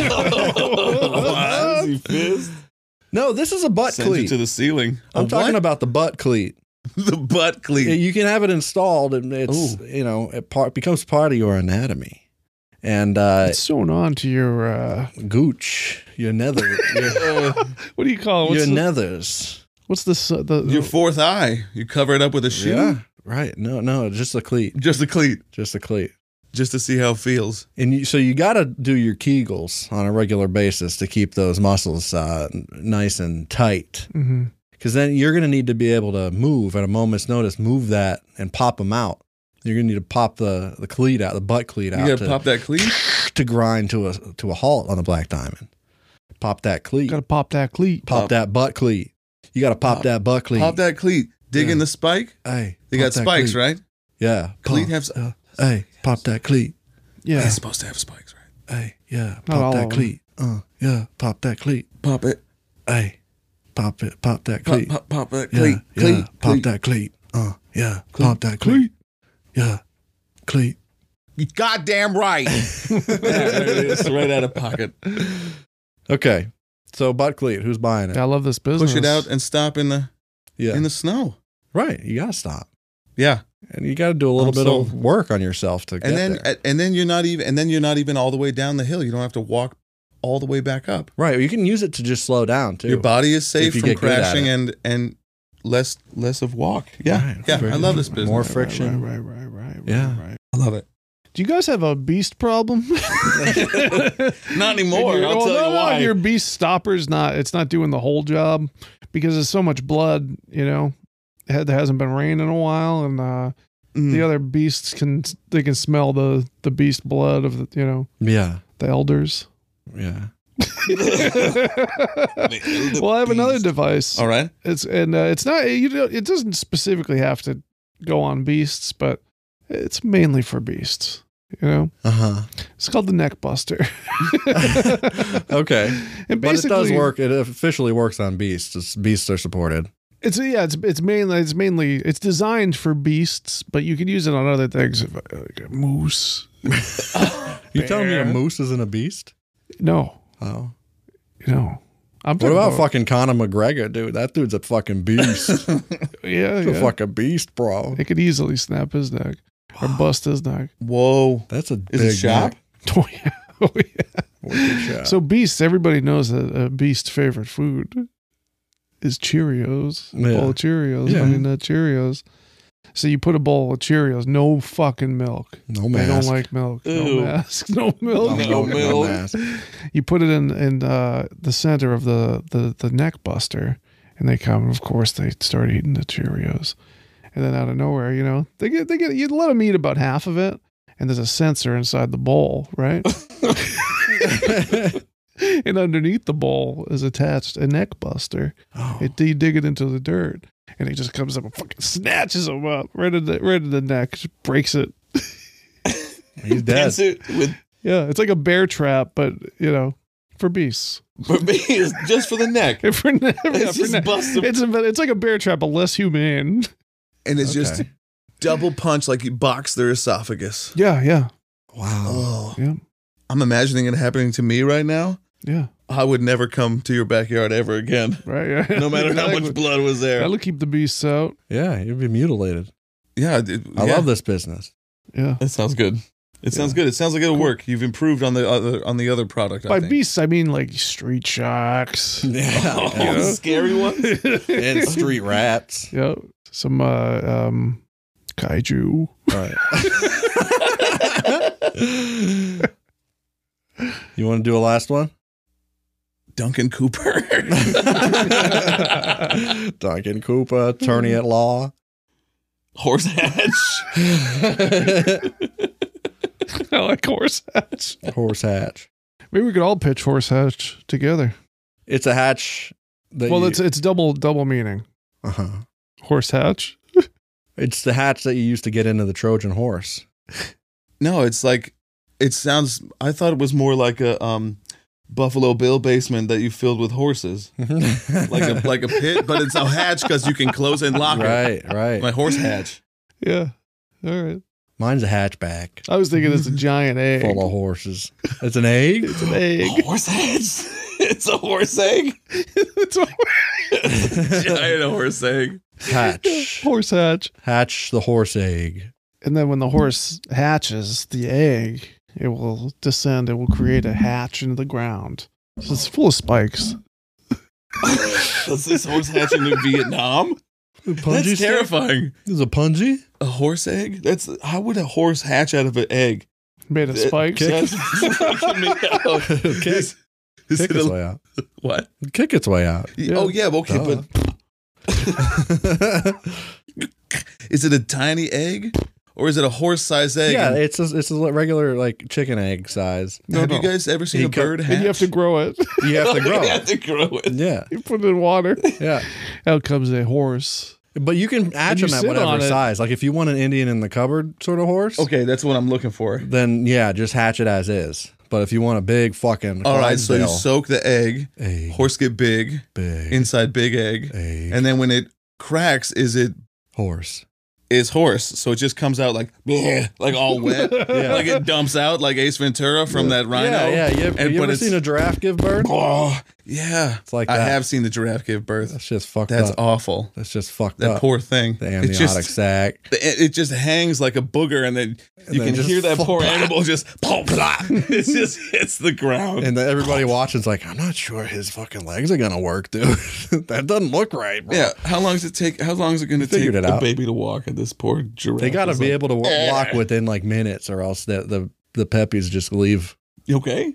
Jizzy fist? No, this is a butt Sends cleat. you to the ceiling. I'm talking about the butt cleat. The butt cleat. You can have it installed, and it's it becomes part of your anatomy, and it's sewn on to your gooch, your nether. What do you call it? Your nethers. What's this? Your fourth eye. You cover it up with a shoe. Yeah, right. No, just a cleat. Just a cleat. Just a cleat. Just to see how it feels. And so you got to do your Kegels on a regular basis to keep those muscles nice and tight. Mm-hmm. Because then you're going to need to be able to move at a moment's notice, move that and pop them out. You're going to need to pop the cleat out, the butt cleat out. You got to pop that cleat? To grind to a halt on the Black Diamond. Pop that cleat. Got to pop that cleat. Pop that butt cleat. You got to pop that butt cleat. Pop that cleat. Dig in the spike. Hey. They got spikes, cleat. Right? Yeah. Cleat have... hey, pop that cleat. Yeah. It's supposed to have spikes, right? Hey, yeah. Pop that cleat. Yeah. Pop that cleat. Pop it. Hey. Pop it. Pop that cleat. Pop that cleat. Yeah, Cleat. Pop that cleat. Yeah. Pop that cleat. Yeah. Cleat. You goddamn right. There it is. Right out of pocket. Okay. So butt cleat. Who's buying it? I love this business. Push it out and stop in the snow. Right. You got to stop. Yeah. And you got to do a little bit of work on yourself to get there. And then you're not even all the way down the hill. You don't have to walk all the way back up. Right. You can use it to just slow down too. Your body is safe from crashing and less of walk. Yeah. Right. Yeah. I love this business. More friction. Right. Yeah. Right. I love it. Do you guys have a beast problem? Not anymore. I'll tell you why. Your beast stopper's it's not doing the whole job because there's so much blood, there hasn't been rain in a while, and the other beasts can smell the beast blood of the elders. Yeah. Well, I have another device. All right. It's not it doesn't specifically have to go on beasts, but it's mainly for beasts. It's called the Neck Buster. Okay, and but it does work. It officially works on beasts. Beasts are supported. It's designed for beasts, but you can use it on other things, like a moose. You telling me a moose isn't a beast? No. Oh. What about fucking Conor McGregor, dude? That dude's a fucking beast. Yeah, He's a fucking beast, bro. It could easily snap his neck or bust his neck. Whoa. That's a Is big it sharp? Oh, yeah. Wicked shot. So beasts, everybody knows that a beast's favorite food is Cheerios. A bowl of Cheerios. Yeah. Cheerios. So you put a bowl of Cheerios, no fucking milk. No mask. They don't like milk. Ew. No mask. No milk. No milk. mask. You put it in the center of the neck buster, and they come. Of course, they start eating the Cheerios, and then out of nowhere, they get. You let them eat about half of it, and there's a sensor inside the bowl, right? And underneath the bowl is attached a neck buster. Oh. You dig it into the dirt, and he just comes up and fucking snatches him up right in the neck, just breaks it. He's dead. Yeah, it's like a bear trap, but for beasts. For me, it's just for the neck. For neck. Bust him. It's like a bear trap, but less humane. And it's just double punch, like you box their esophagus. Yeah. Wow. Oh. Yeah. I'm imagining it happening to me right now. Yeah. I would never come to your backyard ever again. Right. Yeah. No matter how much blood was there. That'll keep the beasts out. Yeah, you'd be mutilated. Yeah. I love this business. Yeah. That sounds good. It sounds good. It sounds like it'll work. You've improved on the other product. By beasts, I mean like street sharks. Yeah. Scary ones. And street rats. Yeah. Some kaiju. Right. You want to do a last one? Duncan Cooper. Duncan Cooper, attorney at law. Horse hatch. I like horse hatch. Horse hatch. Maybe we could all pitch horse hatch together. It's a hatch Well, it's double meaning. Uh-huh. Horse hatch. It's the hatch that you used to get into the Trojan horse. No, it's like, it sounds, I thought it was more like a Buffalo Bill basement that you filled with horses. like a pit, but it's a hatch because you can close and lock it. Right. My horse hatch. Yeah. All right. Mine's a hatchback I was thinking it's a giant egg. full of horses. It's an egg? It's an egg. Horse hatch? It's a horse egg? It's a Giant horse egg. Hatch. horse hatch. Hatch the horse egg. And then when the horse hatches the egg, it will descend. It will create a hatch into the ground. So it's full of spikes. Does this horse hatch into Vietnam? That's terrifying. This is a punji? A horse egg? How would a horse hatch out of an egg? Made of spikes. That's freaking me out. Kick its way out. What? Kick its way out. Oh yeah, okay, but is it a tiny egg or is it a horse-sized egg? Yeah, it's a regular like chicken egg size. Have you guys ever seen a bird hatch? And you have to grow it. You have to grow You it. have to grow it. Yeah, You put it in water. yeah. Out comes a horse. But you can hatch you them at sit whatever on it. size. Like if you want an Indian in the cupboard sort of horse, Okay, that's what I'm looking for. then yeah, just hatch it as is. But if you want a big fucking All right, so you Clydesdale soak the egg. egg, Horse get big. big Inside big egg. egg, And then when it cracks, is horse. horse. So it just comes out like bleh, like all wet. Yeah. Like it dumps out like Ace Ventura from that rhino. Yeah. You but ever it's- seen a giraffe give birth? Oh, yeah. It's like I that. have seen the giraffe give birth. That's just fucked That's up. awful. That's just fucked That up. poor thing. The It amniotic just, sac. it just hangs like a booger, and then you then can just hear that flop. poor animal just pop, plop. It just hits the ground. And then everybody watching's like, I'm not sure his fucking legs are gonna work, dude. That doesn't look right, bro. Yeah, how long does it take? How long is it going to take Figured it a out. baby to walk? And this poor giraffe. They got to is be like, able to walk within like minutes, or else the peppies just leave. You okay?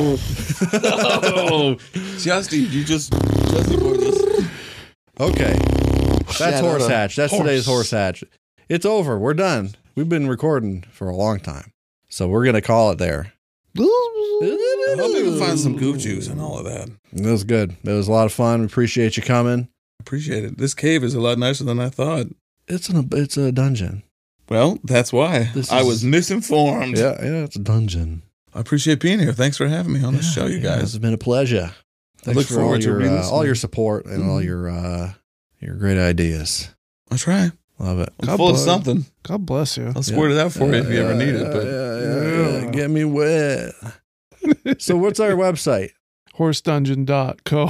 Oh, Justy, boy, just. Okay, that's Shut horse up. hatch. That's today's horse hatch. It's over. We're done. We've been recording for a long time, so we're gonna call it there. I hope you can find some goof juice and all of that. It was good. It was a lot of fun. We appreciate you coming. Appreciate it. This cave is a lot nicer than I thought. It's a dungeon. Well, that's why This I is- was misinformed. Yeah, it's a dungeon. I appreciate being here. Thanks for having me on the show, you Yeah, guys. it's been a pleasure. Thanks look for all forward to your reading this all one. your support and all your great ideas. I try. Love it. I'm God full of bless. something. God bless you. I'll squirt it out for you if you ever need it. But yeah. Get me wet. So what's our website? Horsedungeon.co.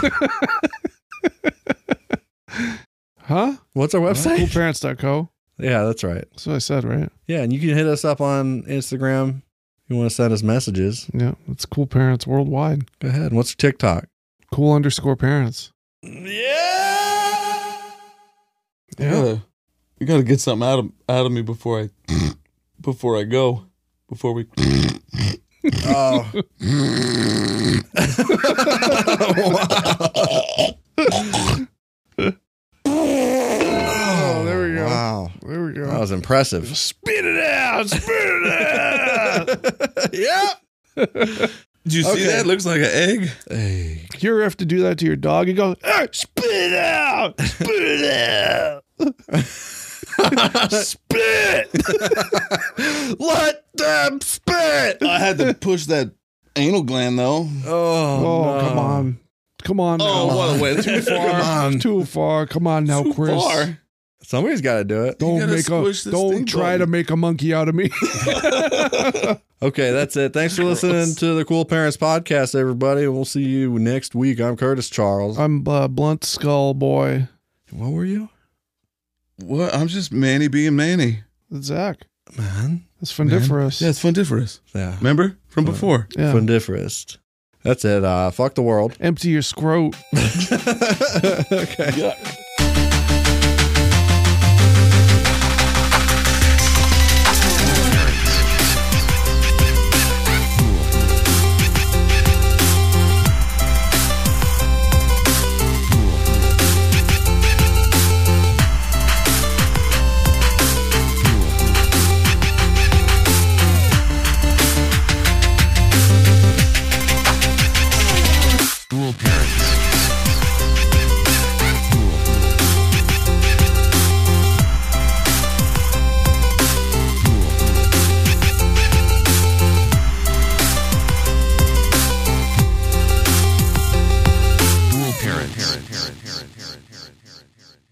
Huh? What's our website? Coolparents.co. Yeah, that's right. That's what I said, right? Yeah, and you can hit us up on Instagram if you want to send us messages. Yeah. It's Cool Parents Worldwide. Go ahead. And what's your TikTok? Cool_parents. Yeah. Yeah. You gotta get something out of me before I go. Before we Oh. Oh, there we go. Wow. There we go. That was impressive. Spit it out. Spit it out. Yep. Did you see Okay. that? Looks like an egg. Hey. You ever have to do that to your dog? You go, "Ah, spit it out. Spit it out. Spit. Let them spit. I had to push that anal gland though. Oh, no. come on. Come on now. Oh, what a way too Come far. on. Too far. Come on now, Too Chris. far. Somebody's got to do it. Don't gotta make a squish this don't thing, try buddy. to make a monkey out of me. Okay, that's it. Thanks for listening to the Cool Parents Podcast, everybody. We'll see you next week. I'm Curtis Charles. I'm Blunt Skull Boy. What were you? What? I'm just Manny being Manny. It's Zach. Man. It's fundiferous. Yeah, it's fundiferous. Yeah. Remember from before? Yeah. Fundiferous. That's it. Fuck the world. Empty your scrote. Okay. Yeah.